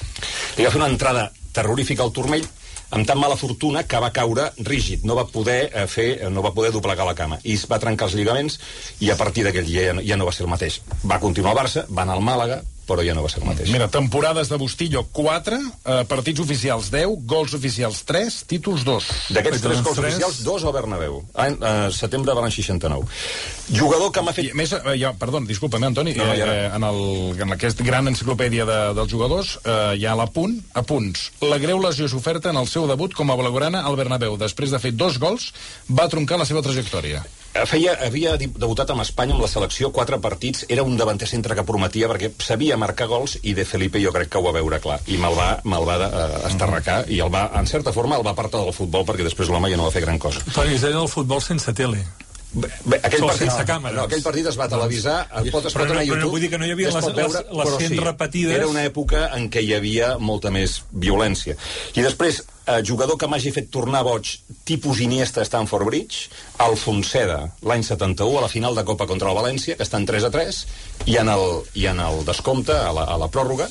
li va fer una entrada terrorífica al turmell, amb tan mala fortuna que va caure rígid, no va poder eh, fer, no va poder doblegar la cama i es va trencar els lligaments i a partir d'aquell dia ja no, ja no va ser el mateix. Va continuar al Barça, va anar al Màlaga, però ja no va ser el mateix. Mira, temporades de Bustillo, quatre, eh, partits oficials, deu, gols oficials, tres, títols, dos. D'aquests tres gols oficials, dos al Bernabéu, any, eh, setembre de l'any seixanta-nou. Jugador que m'ha fet... I, a més, eh, ja, perdó, disculpa'm, Antoni, No, ja eh, en, el, en aquesta gran enciclopèdia de, dels jugadors eh, hi ha l'apunt, apunts. La greu lesió soferta en el seu debut com a blaugrana al Bernabéu. Després de fer dos gols, va troncar la seva trajectòria. Feia, havia debutat amb Espanya amb la selecció, quatre partits, era un davanter centre que prometia perquè sabia marcar gols i De Felipe jo crec que ho va veure clar i me'l va, me va uh, estarracar i el va, en certa forma el va apartar del futbol perquè després l'home ja no va fer gran cosa. Toni, es deia el futbol sense tele. Bé, bé, aquell, Sol, partit, sense càmeres. no, aquell partit es va televisar, es pot, es pot Però no- anar a però no YouTube. vull dir que no hi havia es les- pot veure, les- les però cent repetides. Era una època en què hi havia molta més violència. I després, eh, jugador que m'hagi fet tornar boig, tipus Iniesta a Stamford Bridge, Alfonseda, l'any setanta-u, a la final de Copa contra el València, que estan tres a tres, i en el, i en el descompte, a la, a la pròrroga,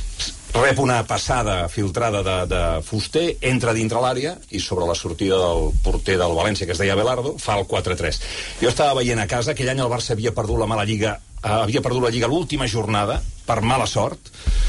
rep una passada filtrada de, de Fuster, entra dintre l'àrea i sobre la sortida del porter del València, que es deia Belardo, fa el quatre tres. Jo estava veient a casa, aquell any el Barça havia perdut la mala lliga, eh, havia perdut la lliga l'última jornada, per mala sort.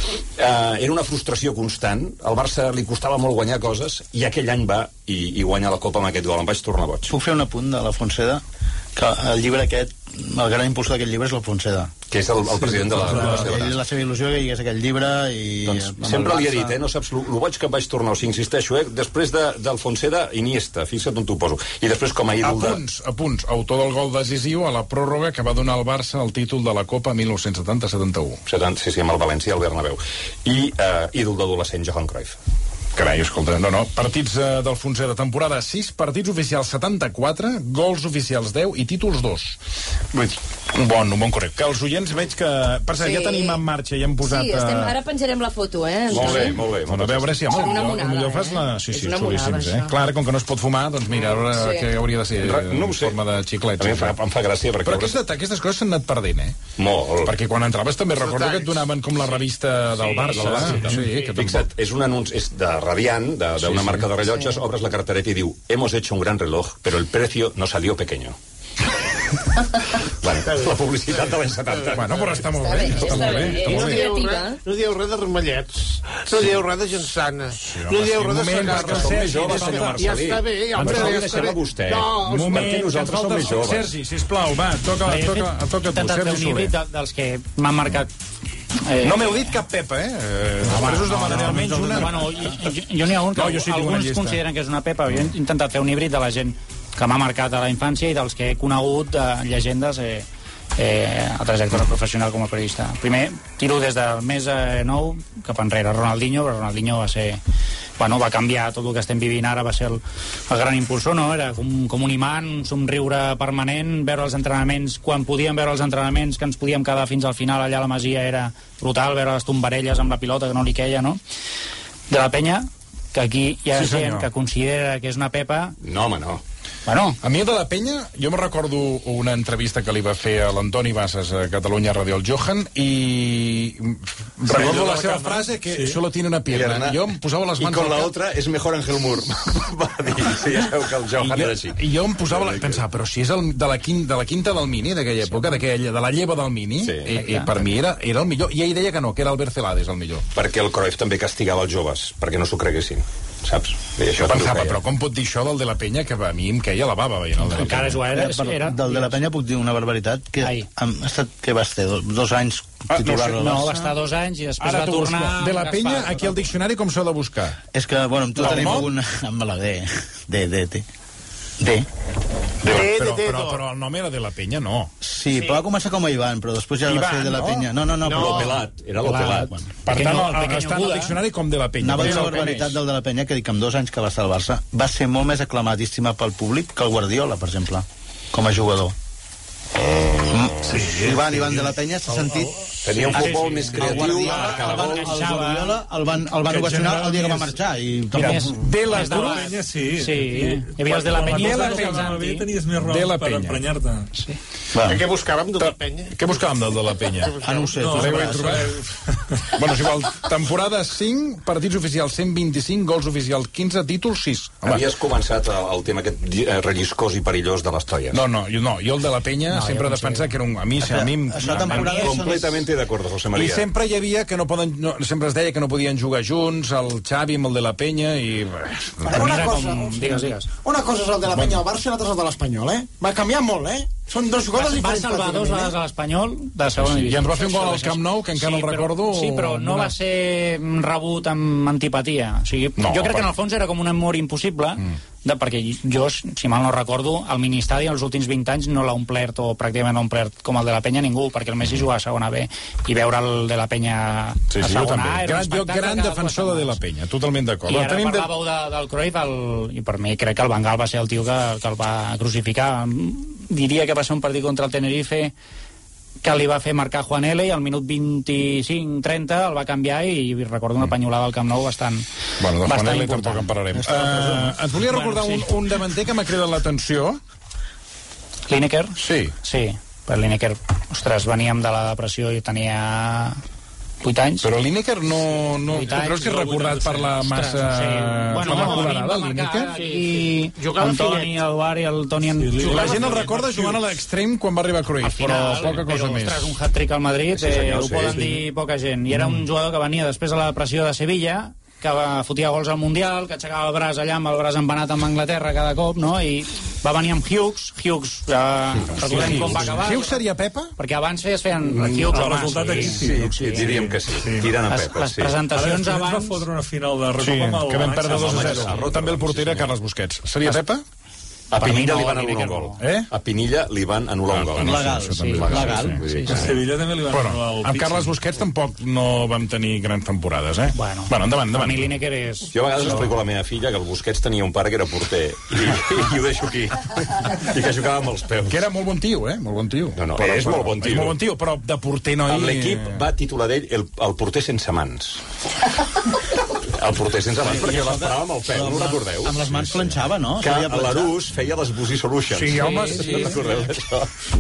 Eh, era una frustració constant, al Barça li costava molt guanyar coses, i aquell any va i, i guanya la Copa amb aquest gol, em vaig tornar boig. Puc fer un apunt de la Fonseda? que el llibre aquest, el gran impulsor d'aquest llibre és l'Alfonseda. Que és el, el president de la... Sí, ell, la seva il·lusió que hi hagués aquest llibre i... Doncs sempre li he dit, eh? No saps el boig que em vaig tornar, o sigui, insisteixo, eh? Després d'Alfonseda, Iniesta, fixa't on t'ho poso. I després com a ídol de... Apunts, apunts. Autor del gol decisiu a la pròrroga que va donar al Barça el títol de la Copa dinou setanta setanta-u. Sí, sí, amb el València, el Bernabéu. I eh, ídol d'adolescent, Johan Cruyff. Carai, escolta, no, no. Partits eh, d'Alfonseda, temporada sis, partits oficials setanta-quatre, gols oficials deu i títols dos. Vull dir, un bon, un bon correcte. Que els oients veig que... Per cert, sí. Ja tenim en marxa, ja hem posat... Sí, estem, ara penjarem la foto, eh? Molt bé, molt bé. Bueno, a veure si... Home, millor, millor fas la... Sí, sí, xulíssims, eh? Clar, com que no es pot fumar, doncs mira, ara sí. Que hauria de ser no en forma de xiclets. A mi em fa, em fa gràcia perquè... Però aquesta, aquestes coses s'han anat perdent, eh? Molt. Perquè quan entraves també recordo que et donaven com la revista del Barça. Sí, que fixa't, és un anunci, és de Radiant, de de una sí, marca de rellotges, sí. Obres la cartereta i diu: hemos hecho un gran reloj, pero el precio no salió pequeño. Bueno, la publicitat de l'any setanta. Bueno, però està molt bé. Està molt bé. No dieu res, no dieu res de ramallets, no dieu res de gençana, no dieu res de segar. Que som més joves, senyor Marcelí. Ja està bé, ja està bé. Deixem a vostè. Perquè nosaltres som més joves. Sergi, sisplau, va, toca a tu, Sergi Soler. Dels que m'han marcat. Eh, no m'heu dit cap Pepa, eh? eh no, presos no, demanaré no, almenys una. Bueno, jo, jo n'hi ha un que no, sí alguns consideren que és una Pepa. Jo he intentat fer un híbrid de la gent que m'ha marcat a la infància i dels que he conegut de llegendes eh, eh, a trajectòria professional com a periodista. Primer, tiro des del més eh, nou cap enrere, Ronaldinho, però Ronaldinho va ser... Bueno, va canviar tot el que estem vivint ara, va ser el, el gran impulsor, no? Era com, com un imant, un somriure permanent, veure els entrenaments, quan podíem veure els entrenaments, que ens podíem quedar fins al final allà a la Masia, era brutal, veure les tombarelles amb la pilota que no li queia, no? De la Penya, que aquí hi ha sí, gent que considera que és una Pepa... No, home, no. Bueno. A mi de la Penya, jo me recordo una entrevista que li va fer a l'Antoni Bassas a Catalunya Ràdio el Johan i recordo la seva frase que sí. Solo tiene una pierna. Jo em posava les mans... I con la otra és mejor Ángel Mur. Va dir, sí, ja sabeu que el Johan era així. I jo em posava, la, pensava, però si és el, de, la quinta, de la quinta del Mini d'aquella època, de la lleva del Mini, sí, i, i per mi era, era el millor. I ell deia que no, que era Albert Celades el millor. Perquè el Cruyff també castigava els joves, perquè no s'ho creguessin. Saps? Bé, això pensava, però com pot dir això del de la Penya, que a mi em queia la bava veient el de la Encara Penya. Era, era, era, del de la Penya puc dir una barbaritat, que ha estat, què vas fer, dos, dos anys titular ah, no, sé, no, va estar dos anys i després Ara va tornar... De la Penya, aquí al diccionari com s'ha de buscar? És que, bueno, amb tu tenim una... Amb la D, D, D, D. D. De, però, però, però el nom era de la Penya, no. Sí, sí. Va començar com a Ivan, però després ja va ser de la no? Penya. No, no, no. no però... Pelat, era l'Opelat. Bueno. Per tant, no, el, està en el diccionari com de la Penya. Anava a dir la barbaritat del de la Penya, que dic que amb dos anys que va estar al Barça va ser molt més aclamadíssima pel públic que el Guardiola, per exemple, com a jugador. Mm. Sí, Ivan, Ivan de la Penya s'ha sentit... Tenia un futbol més creatiu. El Guardiola el van ovacionar el dia que va marxar. Mira, de la Penya, sí. Sí, hi havia els de la Penya. Tenies més raó per emprenyar-te. Sí. Què buscàvem del de la Penya? Què buscàvem del de la Penya? Ah, no ho sé. Bueno, si vol, temporada cinc, partits oficials cent vint-i-cinc, gols oficials quinze, títols sis. Havies començat el tema aquest relliscós i perillós de les toies. No, no, jo el de la Penya sempre he defensat que era un... A mi, a mi... Completament d'acord, José María. I sempre hi havia que no poden... No, sempre es deia que no podien jugar junts, el Xavi amb el de la Penya i... Una cosa, digues, digues. Una cosa és el de la Penya al Barça i l'altra és el de l'Espanyol, eh? Va canviar molt, eh? Són dos jugadors diferents. Va salvar dos vegades a l'Espanyol de segona divisió. I ens va fer un gol al Camp Nou, que encara el recordo... Sí, però no va ser rebut amb antipatia. O sigui, jo crec que en el fons era com un amor impossible, de, perquè jo, si mal no recordo, el ministadi els últims vint anys no l'ha omplert, o pràcticament no ha omplert com el de la Penya ningú, perquè el Messi jugava a segona B, i veure el de la Penya a sí, sí, segona A era un espectacle. Jo gran defensor de la Penya, totalment d'acord. I ara parlàveu de, del Cruyff, el, i per mi crec que el Van Gaal va ser el tio que, que el va crucificar. Diria que va ser un partit contra el Tenerife que li va fer marcar Juan L i al minut vint-i-cinc trenta el va canviar i recordo una penyolada al Camp Nou bastant bueno, de bastant Juan L tampoc en parlarem. Uh, ens volia recordar bueno, sí. un, un davanter que m'ha cridat l'atenció. Lineker? Sí. Sí, per Lineker, ostres, veníem de la depressió i tenia vuit anys. Però Lineker no... no tu creus que és recordat per la massa... Sí. Bueno, no, colorada, el Lineker? I Antoni, el Bar i el Toni... Sí, la gent el recorda jugant a l'extrem quan va arribar Cruyff, però poca cosa més. Ostres, un hat-trick al Madrid, sí, senyor, eh, ho sí, poden sí. dir poca gent. I era un jugador que venia després de la depressió de Sevilla, que fotia gols al Mundial, que aixecava el braç allà amb el braç empanat amb Anglaterra cada cop, no? I va venir amb Hughes, Hughes, eh, recordem com va acabar. Hughes seria Pepa? Perquè abans es feien Hughes el o resultat Mas. aquí Sí, sí, diríem que sí. Tirant a Les, Pepa, les sí. presentacions Ara, abans... va fotre una final de Sí, Recopa amb el que vam perdre dos a València. zero. També el porter era Carles Busquets. Seria Pepa? A Pinilla no, li van Lineker anul·lar un gol. Eh? A Pinilla li van anul·lar un gol. Legal, Això sí, també és legal. Vull dir Sí, que- A Sevilla també li van Bueno, anul·lar el amb Pichi. Carles Busquets tampoc no vam tenir grans temporades, eh? Bueno, bueno endavant, a endavant. mi Lineker és... Jo a vegades explico a la meva filla que el Busquets tenia un pare que era porter i, i ho deixo aquí. I que jugava amb els peus. Que era molt bon tio, eh? Molt bon tio. No, no, Però- és molt bon tio. És molt bon tio, però de porter no hi... Amb l'equip va titular d'ell el, el porter sense mans. El porter sense mans, perquè l'esperava amb el peu, no ho recordeu? Amb les mans planxava, no? Que Sabia planxar. l'Arús feia les Busy Solutions. Sí, home, sí. sí. Recordeu això?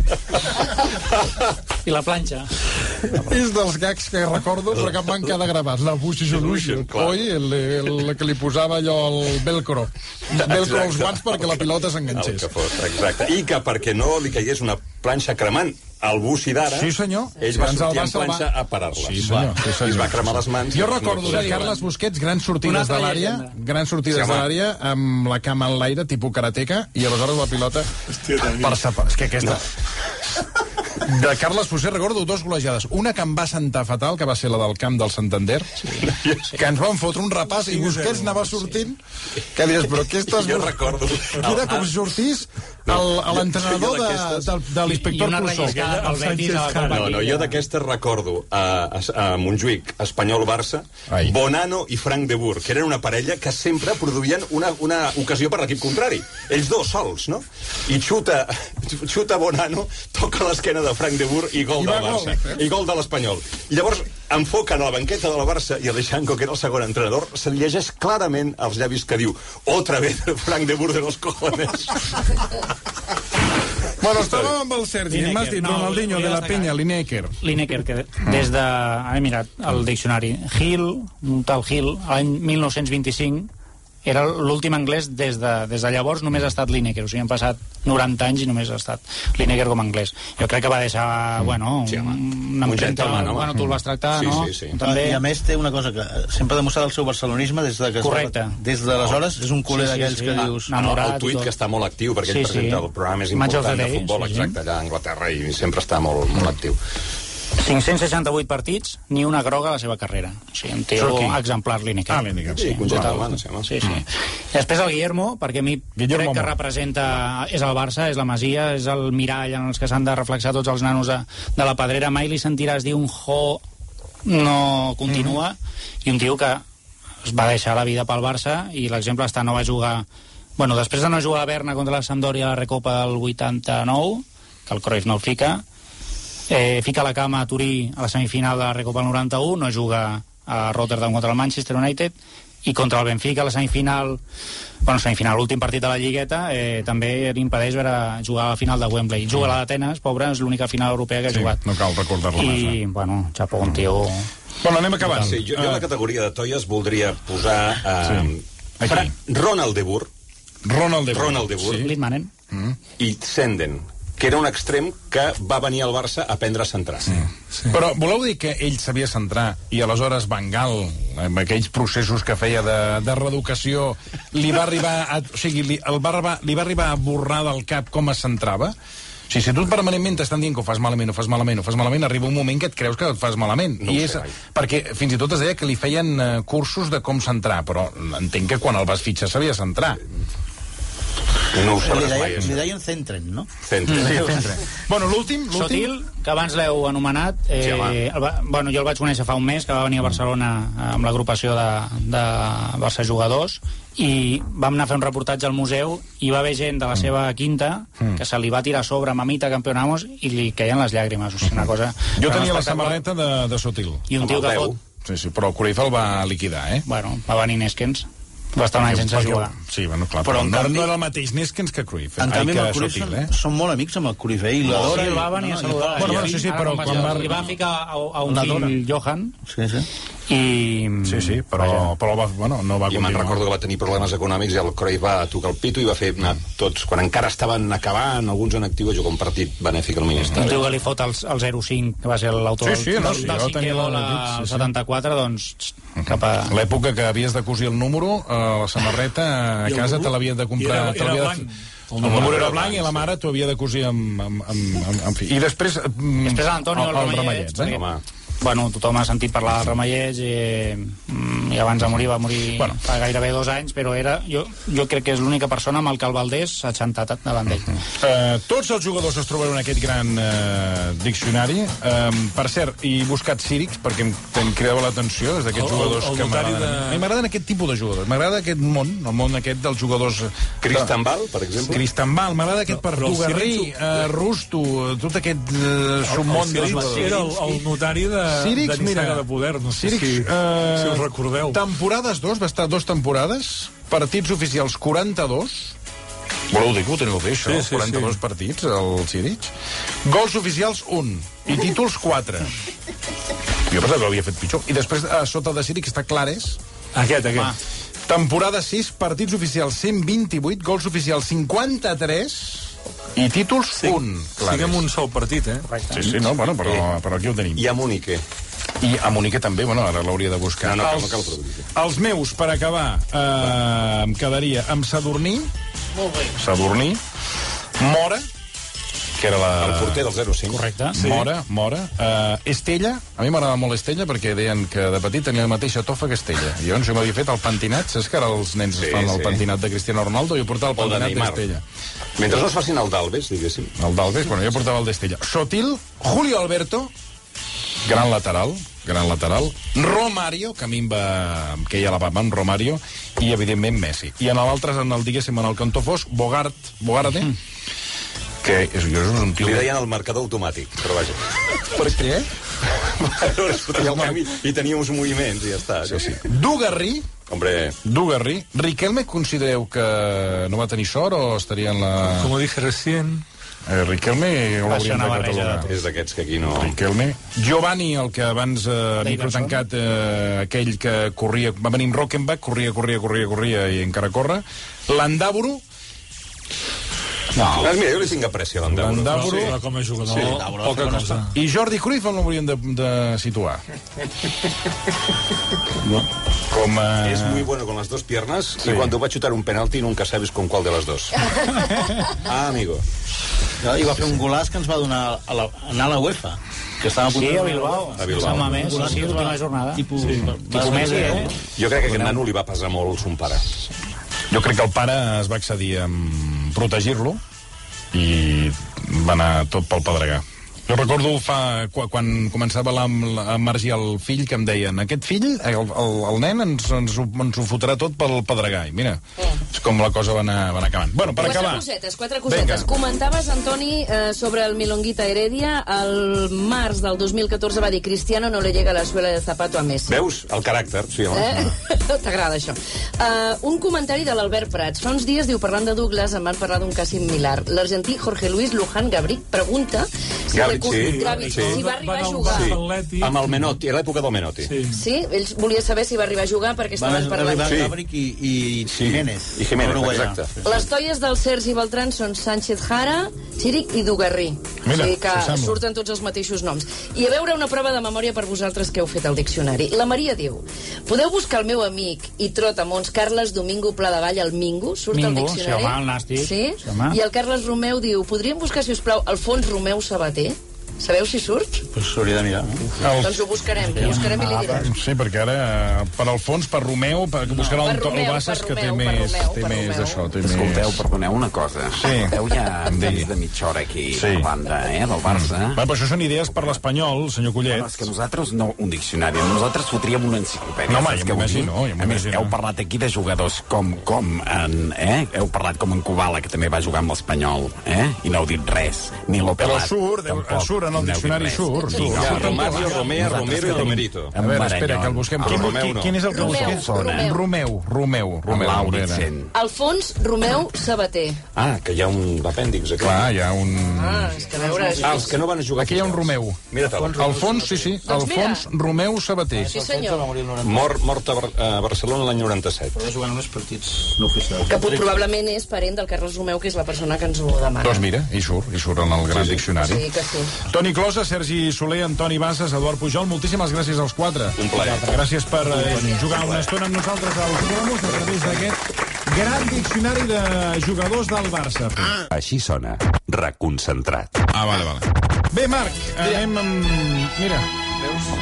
I la planxa. És dels gags que recordo, però que em van quedar gravats. La Bushy Solution, Clar. oi? El, el, el que li posava allò el velcro. Velcro als guants perquè la pilota El s'enganxés. que fos, exacte. I que perquè no li caigués una planxa cremant al Busy d'ara, Sí, senyor. ell va Abans el sortir amb Barça el va- planxa a parar-la. Sí, senyor. Sí, I senyor. es va cremar les mans. Jo recordo de Carles Busquets grans sortides altra de l'àrea, llegenda. grans sortides Sí, de home. l'àrea amb la cama en l'aire, tipus karateca, i aleshores la pilota per separar. És que aquesta... De Carles Fuster recordo dos golejades. Una que em va sentar fatal, que va ser la del camp del Santander, que ens van fotre un repàs i Busquets anava sortint, que dius, però què estàs... Jo recordo. Que era com si sortís el- l'entrenador de, de, de l'inspector I una Clouseau. relliscada pel Betis a la No, no, jo d'aquestes recordo a, a, a Montjuïc, Espanyol-Barça, Ai. Bonano i Frank de Boer, que eren una parella que sempre produïen una, una ocasió per l'equip contrari. Ells dos sols, no? I xuta, xuta Bonano, toca l'esquena de Frank de Boer i gol I del va gol, Barça. eh? I gol de l'Espanyol. I llavors enfoquen a la banqueta de la Barça i Alexandro, que era el segon entrenador, se li llegeix clarament als llavis que diu otra vez Frank de Boer de los cojones. Bueno, estàvem amb el Sergi, Lineker. m'has dit No, Ronaldinho de volia la destacar. Penya, Lineker. Lineker, que des de... He mirat el diccionari. Hill, un tal Hill, l'any mil nou-cents vint-i-cinc, era l'últim anglès des de, des de llavors només ha estat Lineker, o sigui, han passat noranta anys i només ha estat Lineker com a anglès. Jo crec que va deixar, bueno, Sí, home. una Un empremta, gentleman, home. bueno, tu el vas tractar, Sí, no? sí, sí. També... I a més té una cosa que sempre ha demostrat el seu barcelonisme des de que es va- Correcte. des d'aleshores és un culer Sí, sí, d'aquells sí. que dius... No, No, Enamorat el i tuit tot. que està molt actiu, perquè Sí, ell presenta sí. el programa més Match of important the de Day, futbol, sí, sí. exacte, allà a Anglaterra, i sempre està molt, molt actiu. cinc-cents seixanta-vuit partits, ni una groga a la seva carrera. O sigui, un tio Això aquí. exemplar, Lineker. Ah, Lineker, Sí, sí. un Total. gentleman, sí, home. Sí, sí. I després el Guillermo, perquè a mi Guillermo crec que Mo. representa... És el Barça, és la Masia, és el mirall en els que s'han de reflexar tots els nanos de, de la Pedrera. Mai li sentiràs dir un jo no continua, mm -hmm. i un tio que es va deixar la vida pel Barça, i l'exemple està, no va jugar... Bueno, després de no jugar a Berna contra la Sampdoria a la Recopa del vuitanta-nou, que el Cruyff no el fica, eh, fica la cama a Turí a la semifinal de la Recopa del noranta-u, no juga a Rotterdam contra el Manchester United, i contra el Benfica a la semifinal, bueno, semifinal, l'últim partit de la Lligueta, eh, també li impedeix veure, jugar a la final de Wembley. Juga a la d'Atenes, pobre, és l'única final europea que ha Sí, jugat. no cal recordar-la I, bueno, xapó, un tio... Bueno, anem acabant. Sí, jo, jo a la categoria de toies voldria posar eh, Sí. Aquí. Fra- Ronald de Boer, Ronald de Boer. Ronald de Boer Sí. Litmanen. Mm. i Senden, que era un extrem que va venir al Barça a aprendre a centrar. Sí. Sí. Però voleu dir que ell sabia centrar i aleshores Van Gaal, amb aquells processos que feia de, de reeducació, li va arribar a, o sigui, li, el va arribar, li va arribar a borrar del cap com es centrava? O sigui, si tu permanentment t'estan dient que ho fas malament, ho fas malament, ho fas malament, arriba un moment que et creus que et fas malament. No I ho és, sé, mai. perquè fins i tot es deia que li feien uh, cursos de com centrar, però entenc que quan el vas fitxar sabia centrar. No ho Li sabràs mai, deien, li això. deien Centren, no? Centre. Bueno, l'últim, l'últim... Sotil, que abans l'heu anomenat, eh, Sí, home. el va, bueno, jo el vaig conèixer fa un mes, que va venir a Barcelona amb l'agrupació de, de Barça Jugadors, i vam anar a fer un reportatge al museu, i va haver gent de la seva quinta que se li va tirar a sobre Mamita Campeonamos i li queien les llàgrimes. O sigui, una cosa... Jo tenia la espectacular. samarreta de, de Sotil. I un Amb tio el que peu. fot... Sí, sí, però el Cruyff el va liquidar, eh? Bueno, va venir Neskens. Va estar un any sense Perquè- jugar. Sí, bueno, clar, Però però, en no, canvi- no era el mateix Neskens que Cruyff. En canvi, Ai, amb que el Cruyff Sotil, són, eh? són molt amics amb el Cruyff, eh? I l'adora. Sí, el va i- venir a no, saludar. Bueno, I- bueno, sí, sí, ara però com quan va- Li va ficar a, a un L'adora. fill, Johan, Sí, sí. I... Sí, sí, però, però va, bueno, no va I continuar. me'n recordo que va tenir problemes econòmics i el Cruyff va tocar el pito i va fer anar tots, quan encara estaven acabant, alguns en actiu, a jugar un partit benèfic al Ministeri. Un tio que li fot el, el zero cinc, que va ser l'autor sí, sí, del, no, del, sí, del cinquè gol al sí, sí. setanta-quatre, doncs cap a... L'època que havies de cosir el número a la samarreta a casa te l'havien de comprar... Era, era blanc. El número era blanc i la mare t'ho havia de cosir amb... amb, amb, amb, amb fi. I després... Després l'Antonio el, el Ramallets, eh? Home. Bueno, tothom ha sentit parlar del Ramallets i, i abans de morir va morir bueno. fa gairebé dos anys, però era jo, jo crec que és l'única persona amb el que el Valdés s'ha xantat davant d'ell. Uh, tots els jugadors es trobaran en aquest gran uh, diccionari. Um, per cert, he buscat Círics perquè em, em cridava l'atenció, és d'aquests jugadors que m'agraden. De... M'agraden aquest tipus de jugadors, m'agrada aquest món, el món aquest dels jugadors... Cristambal, per exemple? Cristambal, m'agrada aquest per Tugarrí, uh, Rusto, tot aquest uh, submón de jugadors. Era el, el notari de... Círics, mira, de poder, no sé Círics, si, uh, si us recordeu. Temporades dos, va estar dos temporades, partits oficials quaranta-dos, voleu dir que ho teniu bé, això? Sí, sí, quaranta-dos sí. partits, el Círics. Gols oficials, un. I títols, quatre. Jo pensava que l'havia fet pitjor. I després, a sota de Círics, està Clares. Aquest, aquest. Ah. Temporada sis, partits oficials, cent vint-i-vuit, gols oficials, cinquanta-tres... I títols, sí, un. Siguem un sol partit, eh? Sí, sí, no, bueno, però, eh. però aquí ho tenim. I a Munique. I a Munique també, bueno, ara l'hauria de buscar. No, no, els, no cal produir. Els meus, per acabar, eh, em quedaria amb Sadurní. Molt bé. Sadurní. Mora, que era la... El porter del zero cinc. Correcte. Sí. Mora, Mora. Uh, Estella, a mi m'agradava molt Estella perquè deien que de petit tenia la mateixa tofa que Estella. I llavors jo m'havia fet el pentinat, saps que ara els nens sí, fan el sí. pentinat de Cristiano Ronaldo i jo portava el pentinat d'Estella. Mentre no es facin el d'Alves, diguéssim. El d'Alves, bueno, jo portava el d'Estella. Sotil, Julio Alberto, gran lateral, gran lateral. Romario, que a mi em va... em queia la papa amb Romario, i evidentment Messi. I en l'altre, en el, diguéssim, en el cantó fos, Bogart, Bogarde, mm. que és, és un tio... Li deien el marcador automàtic, però vaja. Per què? I tenia uns moviments i ja està. Sí, sí. Dugarry, Hombre. Dugarry. Riquelme, considereu que no va tenir sort o estaria en la... Como dije recién... Eh, Riquelme ho l'hauríem de catalogar. És d'aquests que aquí no... Riquelme. Giovanni, el que abans eh, micro tancat, eh, aquell que corria... Va venir amb Rockenbach, corria, corria, corria, corria i encara corre. Landaburu. No. Mira, jo li tinc apreci a l'Andaburu. L'Andaburu, sí, com a jugador, sí, poca cosa. I Jordi Cruyff on l'hauríem de, de situar? No. Com a... Es muy bueno con las dos piernas sí. Y cuando va a chutar un penalti nunca sabes con cuál de las dos. Ah, amigo. I va fer un golaç que ens va donar a la, anar a la UEFA. Que estava a sí, a Bilbao. A Bilbao. A Mamés, sí, l'última jornada. Tipus, sí. Tipus Messi, eh? Jo crec que aquest nano li va pesar molt son pare. Jo crec que el pare es va accedir a protegir-lo i va anar tot pel pedregar. Jo recordo fa, quan, quan començava a emergir el fill, que em deien aquest fill, el, el, el nen ens, ens, ho, ens ho fotrà tot pel pedregar. I mira, mm. és com la cosa va anar, va anar acabant. Bueno, per quatre acabar... Cosetes, quatre cosetes. Venga. Comentaves, Antoni, eh, sobre el Milonguita Heredia. El març del dos mil catorze va dir Cristiano no le llega la suela de zapato a Messi. Veus? El caràcter. Sí, eh? T'agrada això. Uh, un comentari de l'Albert Prats. Fa uns dies, diu, parlant de Douglas, em van parlar d'un cas similar. L'argentí Jorge Luis Luján Gabric pregunta si Gabric, sí. Gabric, Sí. si va arribar a jugar. Sí. Amb el Menotti, a l'època del Menotti. Sí. sí, ells volia saber si va arribar a jugar perquè estaven parlant... Va arribar Gabric i, i sí. Jiménez. I Jiménez, exacte. Les toies del Sergi Beltrán són Sánchez Jara, Círic i Dugarry. Mira, o sigui que surten tots els mateixos noms. I a veure una prova de memòria per vosaltres que heu fet el diccionari. La Maria diu, podeu buscar el meu amic i trotamons Carles Domingo Pla de Vall, el Mingo? Surt Mingo, al diccionari? sí, home, el nàstic. Sí? Sí, home. I el Carles Romeu diu, podríem buscar, si us plau, Alfons Romeu Sabater? Sabeu si surt? Pues s'hauria de mirar. El... Doncs ho buscarem, ho buscarem i li direm. Sí, perquè ara, per Alfons, per Romeu, per buscar no, el Toro Bassas, que té més, té més d'això. Escolteu, més... perdoneu una cosa. Sí. Esteu ja més de mitja hora aquí, sí. Parlant de, eh, del Barça. Mm. Va, però això són idees per l'Espanyol, senyor Collet. No, és que nosaltres, no un diccionari, nosaltres fotríem una enciclopèdia. No, home, ja m'imagino. Ja a més, heu parlat aquí de jugadors com, com en, eh? Heu parlat com en Kubala, que també va jugar amb l'Espanyol, eh? I no heu dit res. Ni l'Opelat. Però surt, surt surt, en el diccionari surt. surt. Ja, Romario, Romea, Romero i Romerito. A veure, espera, que el busquem. Quin, quin, quin és el que busquem? Romeu, Romeu, Romeu. Alfons Romeu Sabater. Ah, que hi ha un apèndix aquí. Clar, hi ha un... Ah, és que a veure... Ah, els que no van jugar. Aquí hi ha un Romeu. Mira-te'l. Alfons, sí, sí, Alfons Romeu Sabater. Sí, senyor. Mort, mort a, Bar a Barcelona l'any noranta-set. Però va jugar només partits no oficials. Que probablement és parent del Carles Romeu, que és la persona que ens ho demana. Doncs mira, hi surt, hi surt en el gran diccionari. Sí, que sí. Toni Closa, Sergi Soler, Antoni Bassas, Eduard Pujol, moltíssimes gràcies als quatre. Un plaer. Gràcies per eh, jugar una estona amb nosaltres al Cromos a través d'aquest gran diccionari de jugadors del Barça. Ah. Així sona, reconcentrat. Ah, vale, vale. Bé, Marc, anem amb... Mira. Veus?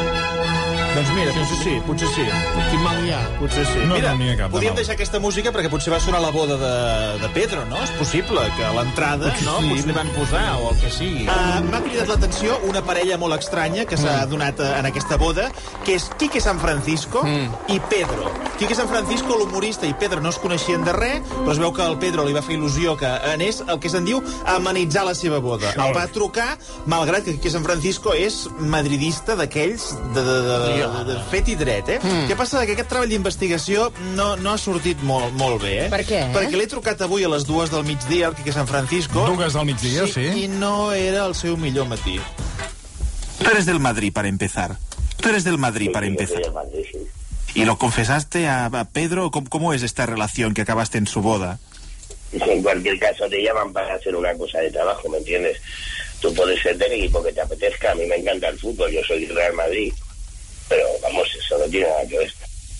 Doncs mira, potser sí, potser sí. Quin mal hi ha? Potser sí. No, mira, no n'hi ha cap de podíem mal. deixar aquesta música perquè potser va sonar la boda de, de Pedro, no? És possible que a l'entrada, no? sí. Potser li van posar o el que sigui. Uh, M'ha cridat l'atenció una parella molt estranya que s'ha Mm. donat uh, en aquesta boda, que és Quique San Francisco Mm. i Pedro. Quique San Francisco, l'humorista, i Pedro no es coneixien de res, però es veu que al Pedro li va fer il·lusió que anés el que se'n diu amenitzar la seva boda. El va trucar, malgrat que Quique San Francisco és madridista d'aquells de, de, de, de, de fet i dret, eh? Mm. Què passa? Que aquest treball d'investigació no, no ha sortit molt, molt bé, eh? Per què? Perquè l'he trucat avui a les dues del migdia, al Quique San Francisco. Dues del migdia, sí. I no era el seu millor matí. Tú eres del Madrid, para empezar. Tú eres del Madrid, para empezar. ¿Y lo confesaste a, a Pedro? ¿Cómo, ¿Cómo es esta relación que acabaste en su boda? En cualquier caso te llaman para hacer una cosa de trabajo, ¿me entiendes? Tú puedes ser del equipo que te apetezca, a mí me encanta el fútbol, yo soy del Real Madrid, pero vamos, eso no tiene nada que ver.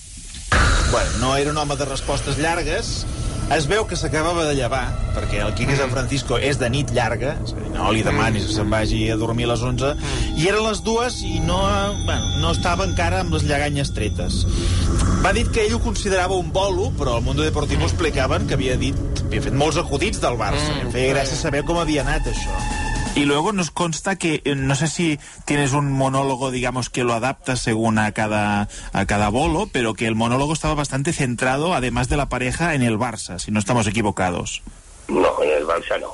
Bueno, no era un home de respostes llargues. Es veu que s'acabava de llevar, perquè el Quique San Francisco és de nit llarga, és a dir, no li demanis que se'n vagi a dormir a les onze, i eren les dues i no, bueno, no estava encara amb les lleganyes tretes. Va dir que ell ho considerava un bolo, però al Mundo Deportivo explicaven que havia dit, havia fet molts acudits del Barça. Em feia gràcia saber com havia anat això. Y luego nos consta que, eh, no sé si tienes un monólogo, digamos, que lo adaptas según a cada, a cada bolo, pero que el monólogo estaba bastante centrado, además de la pareja, en el Barça, si no estamos equivocados. No, en el Barça no.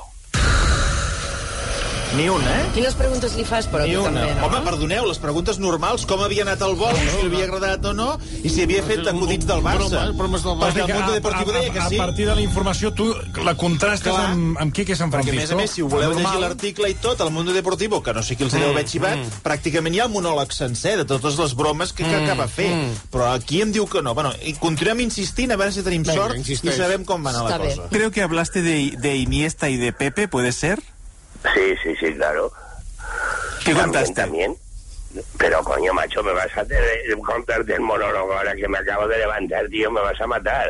Ni una, eh? Quines preguntes li fas, però, Ni tu una. també, no? Home, perdoneu, les preguntes normals, com havia anat el vol, si li havia agradat o no, i si havia fet acudits del Barça. Perquè el Mundo Deportivo deia que sí. A partir de la informació, tu la contrastes Clar. amb, amb Quique San Perquè, Francisco. a més a més, si ho voleu Normal. llegir l'article i tot, al Mundo Deportivo, que no sé qui els deu haver xivat, mm. pràcticament hi ha el monòleg sencer de totes les bromes que, que, que va fer. Mm. Però aquí em diu que no. Bueno, i continuem insistint a veure si tenim Venga, sort insisteix. i sabem com va anar la cosa. Creo que hablaste de, de Iniesta y de Pepe, ¿puede ser? Sí, sí, sí, claro. ¿Qué También, contaste? También. Pero coño, macho, me vas a hacer, eh, contarte el monólogo ahora que me acabo de levantar, tío, me vas a matar.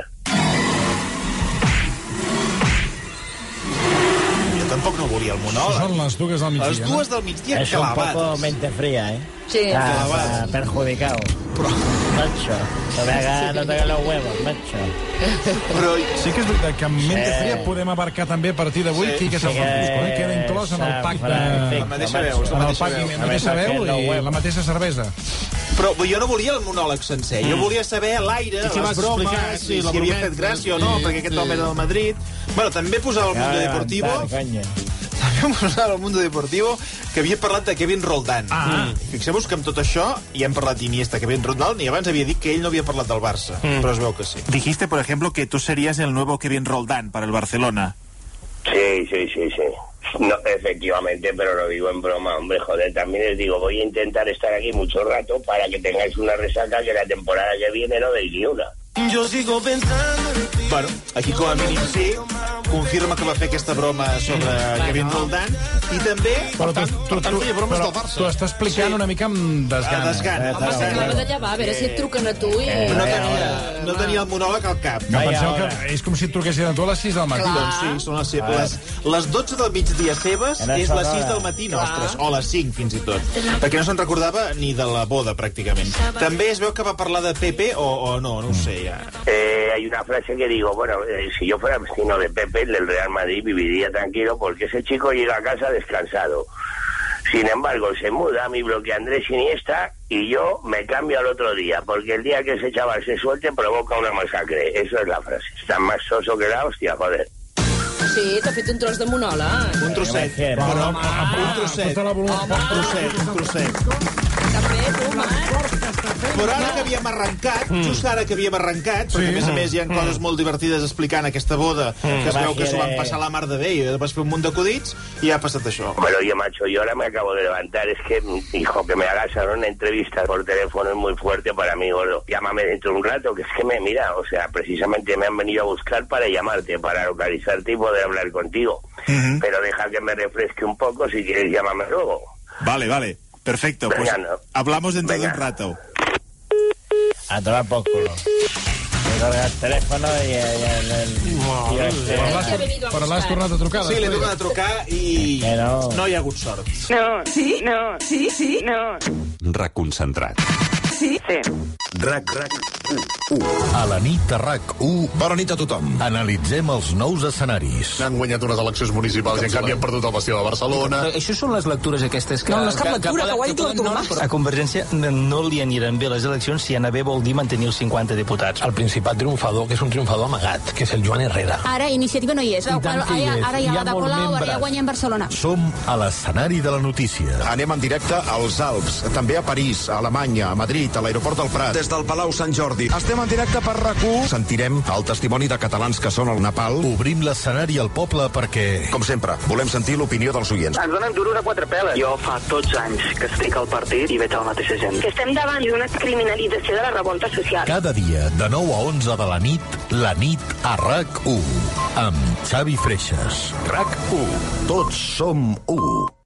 Jo tampoc no volia el monòleg. Són les dues del migdia. Les dues del migdia Es un clavades. poco mente fría, ¿eh? Sí. Está, Clavado. está perjudicado. Macho, no te hagas no te hagas los huevos, macho. Però sí que és veritat que amb mente Sí. fria podem abarcar també a partir d'avui Sí. Quique San Sí, Francisco, eh? Queda inclòs en el pack de... Francisco, La mateixa macho. veu, és la En el mateixa pack veu. i la mateixa veu i la mateixa cervesa. Però jo no volia el monòleg sencer, jo volia saber l'aire, I què les vas bromes, explicar? Sí, si la havia brometa. fet gràcia o no, Sí, perquè aquest sí. home era del Madrid. Bueno, també posava el Mundo Deportivo... Coño. També posava el Mundo Deportivo que havia parlat de Kevin Roldán. Ah. Fixeu-vos que amb tot això, i hem parlat d'Iniesta, Kevin Roldán, i abans havia dit que ell no havia parlat del Barça, Mm. però es veu que sí. Dijiste, por ejemplo, que tú serías el nuevo Kevin Roldán para el Barcelona. Sí, sí, sí, sí. No, efectivamente, pero lo digo en broma, hombre, joder, también les digo, voy a intentar estar aquí mucho rato para que tengáis una resaca que la temporada que viene no deis ni una. Yo sigo pensando en ti. Bueno, aquí com a mínim sí, confirma que va fer aquesta broma sobre Kevin Roldán, i també... Però tu, tu, tu, feia bromes però del Barça. tu estàs explicant Sí. una mica amb desgana. Ah, desgana. Home, s'acaba de llevar, a veure si et truquen a tu i... No tenia, no tenia el monòleg al cap. Que penseu que és com si et truquessin a tu a les sis del matí. Clar. Doncs sí, són les, les, les dotze del migdia seves Era és les hora. sis del matí Clar. nostres, o les cinc fins i tot, perquè no se'n recordava ni de la boda pràcticament. També es veu que va parlar de Pepe o, o no, no ho sé ja. Eh, hay una frase que digo, bueno, eh, si yo fuera vecino de Pepe, el del Real Madrid, viviría tranquilo porque ese chico llega a casa descansado. Sin embargo, se muda a mi bloque Andrés Iniesta y yo me cambio al otro día, porque el día que ese chaval se suelte provoca una masacre. Eso es la frase. Está más soso que la hostia, joder. Sí, t'ha fet un tros de monòleg. Un trosset. Però, un trosset. Un trosset, un trosset. T'ha fet, tu, Marc? Però ara que havíem arrencat, mm. just ara que havíem arrencat, sí. perquè a més a més hi ha coses molt divertides explicant aquesta boda, mm. que es veu que s'ho van passar la mar de bé i vas fer un munt d'acudits i ha passat això. Bueno, yo, macho, yo ahora me acabo de levantar. Es que, hijo, que me hagas ahora una entrevista por teléfono es muy fuerte para mí, gordo. Llámame dentro de un rato, que es que me, mira, o sea, precisamente me han venido a buscar para llamarte, para localizarte y poder hablar contigo. Mm-hmm. Pero deja que me refresque un poco, si quieres llámame luego. Vale, vale. Perfecto, pues Venga, no. hablamos dentro Venga. de un rato. A tomar por culo. He colgat el teléfono i... Però l'has tornat a trucar? Sí, l'he tornat a trucar i no. no hi ha hagut sort. No, sí, no, sí, sí, no. Reconcentrat. Sí, sí. RAC, RAC, u. A la nit a RAC u. Bona nit a tothom. Analitzem els nous escenaris. Han guanyat unes eleccions municipals i en canvi han perdut el bastió de Barcelona. Això són les lectures aquestes que... No, no és cap lectura, que, que, que ho ha dit l'Artur Mas. A Convergència no li aniran bé les eleccions si anar bé vol dir mantenir els cinquanta diputats. El principal triomfador, que és un triomfador amagat, que és el Joan Herrera. Ara Iniciativa no hi és. Ara, ara, hi ha, ara hi ha la de Colau, ara ja guanyem Barcelona. Som a l'escenari de la notícia. Anem en directe als Alps, també a París, a Alemanya, a Madrid, a l'aeroport del Prat. Des del Palau Sant Jordi. Estem en directe per RAC u. Sentirem el testimoni de catalans que són al Nepal. Obrim l'escenari al poble perquè... Com sempre, volem sentir l'opinió dels oients. Ens donen duros a quatre peles. Jo fa dotze anys que estic al partit i veig la mateixa gent. Que estem davant d'una criminalització de la revolta social. Cada dia, de nou a onze de la nit, la nit a RAC u. Amb Xavi Freixas. RAC u. Tots som u.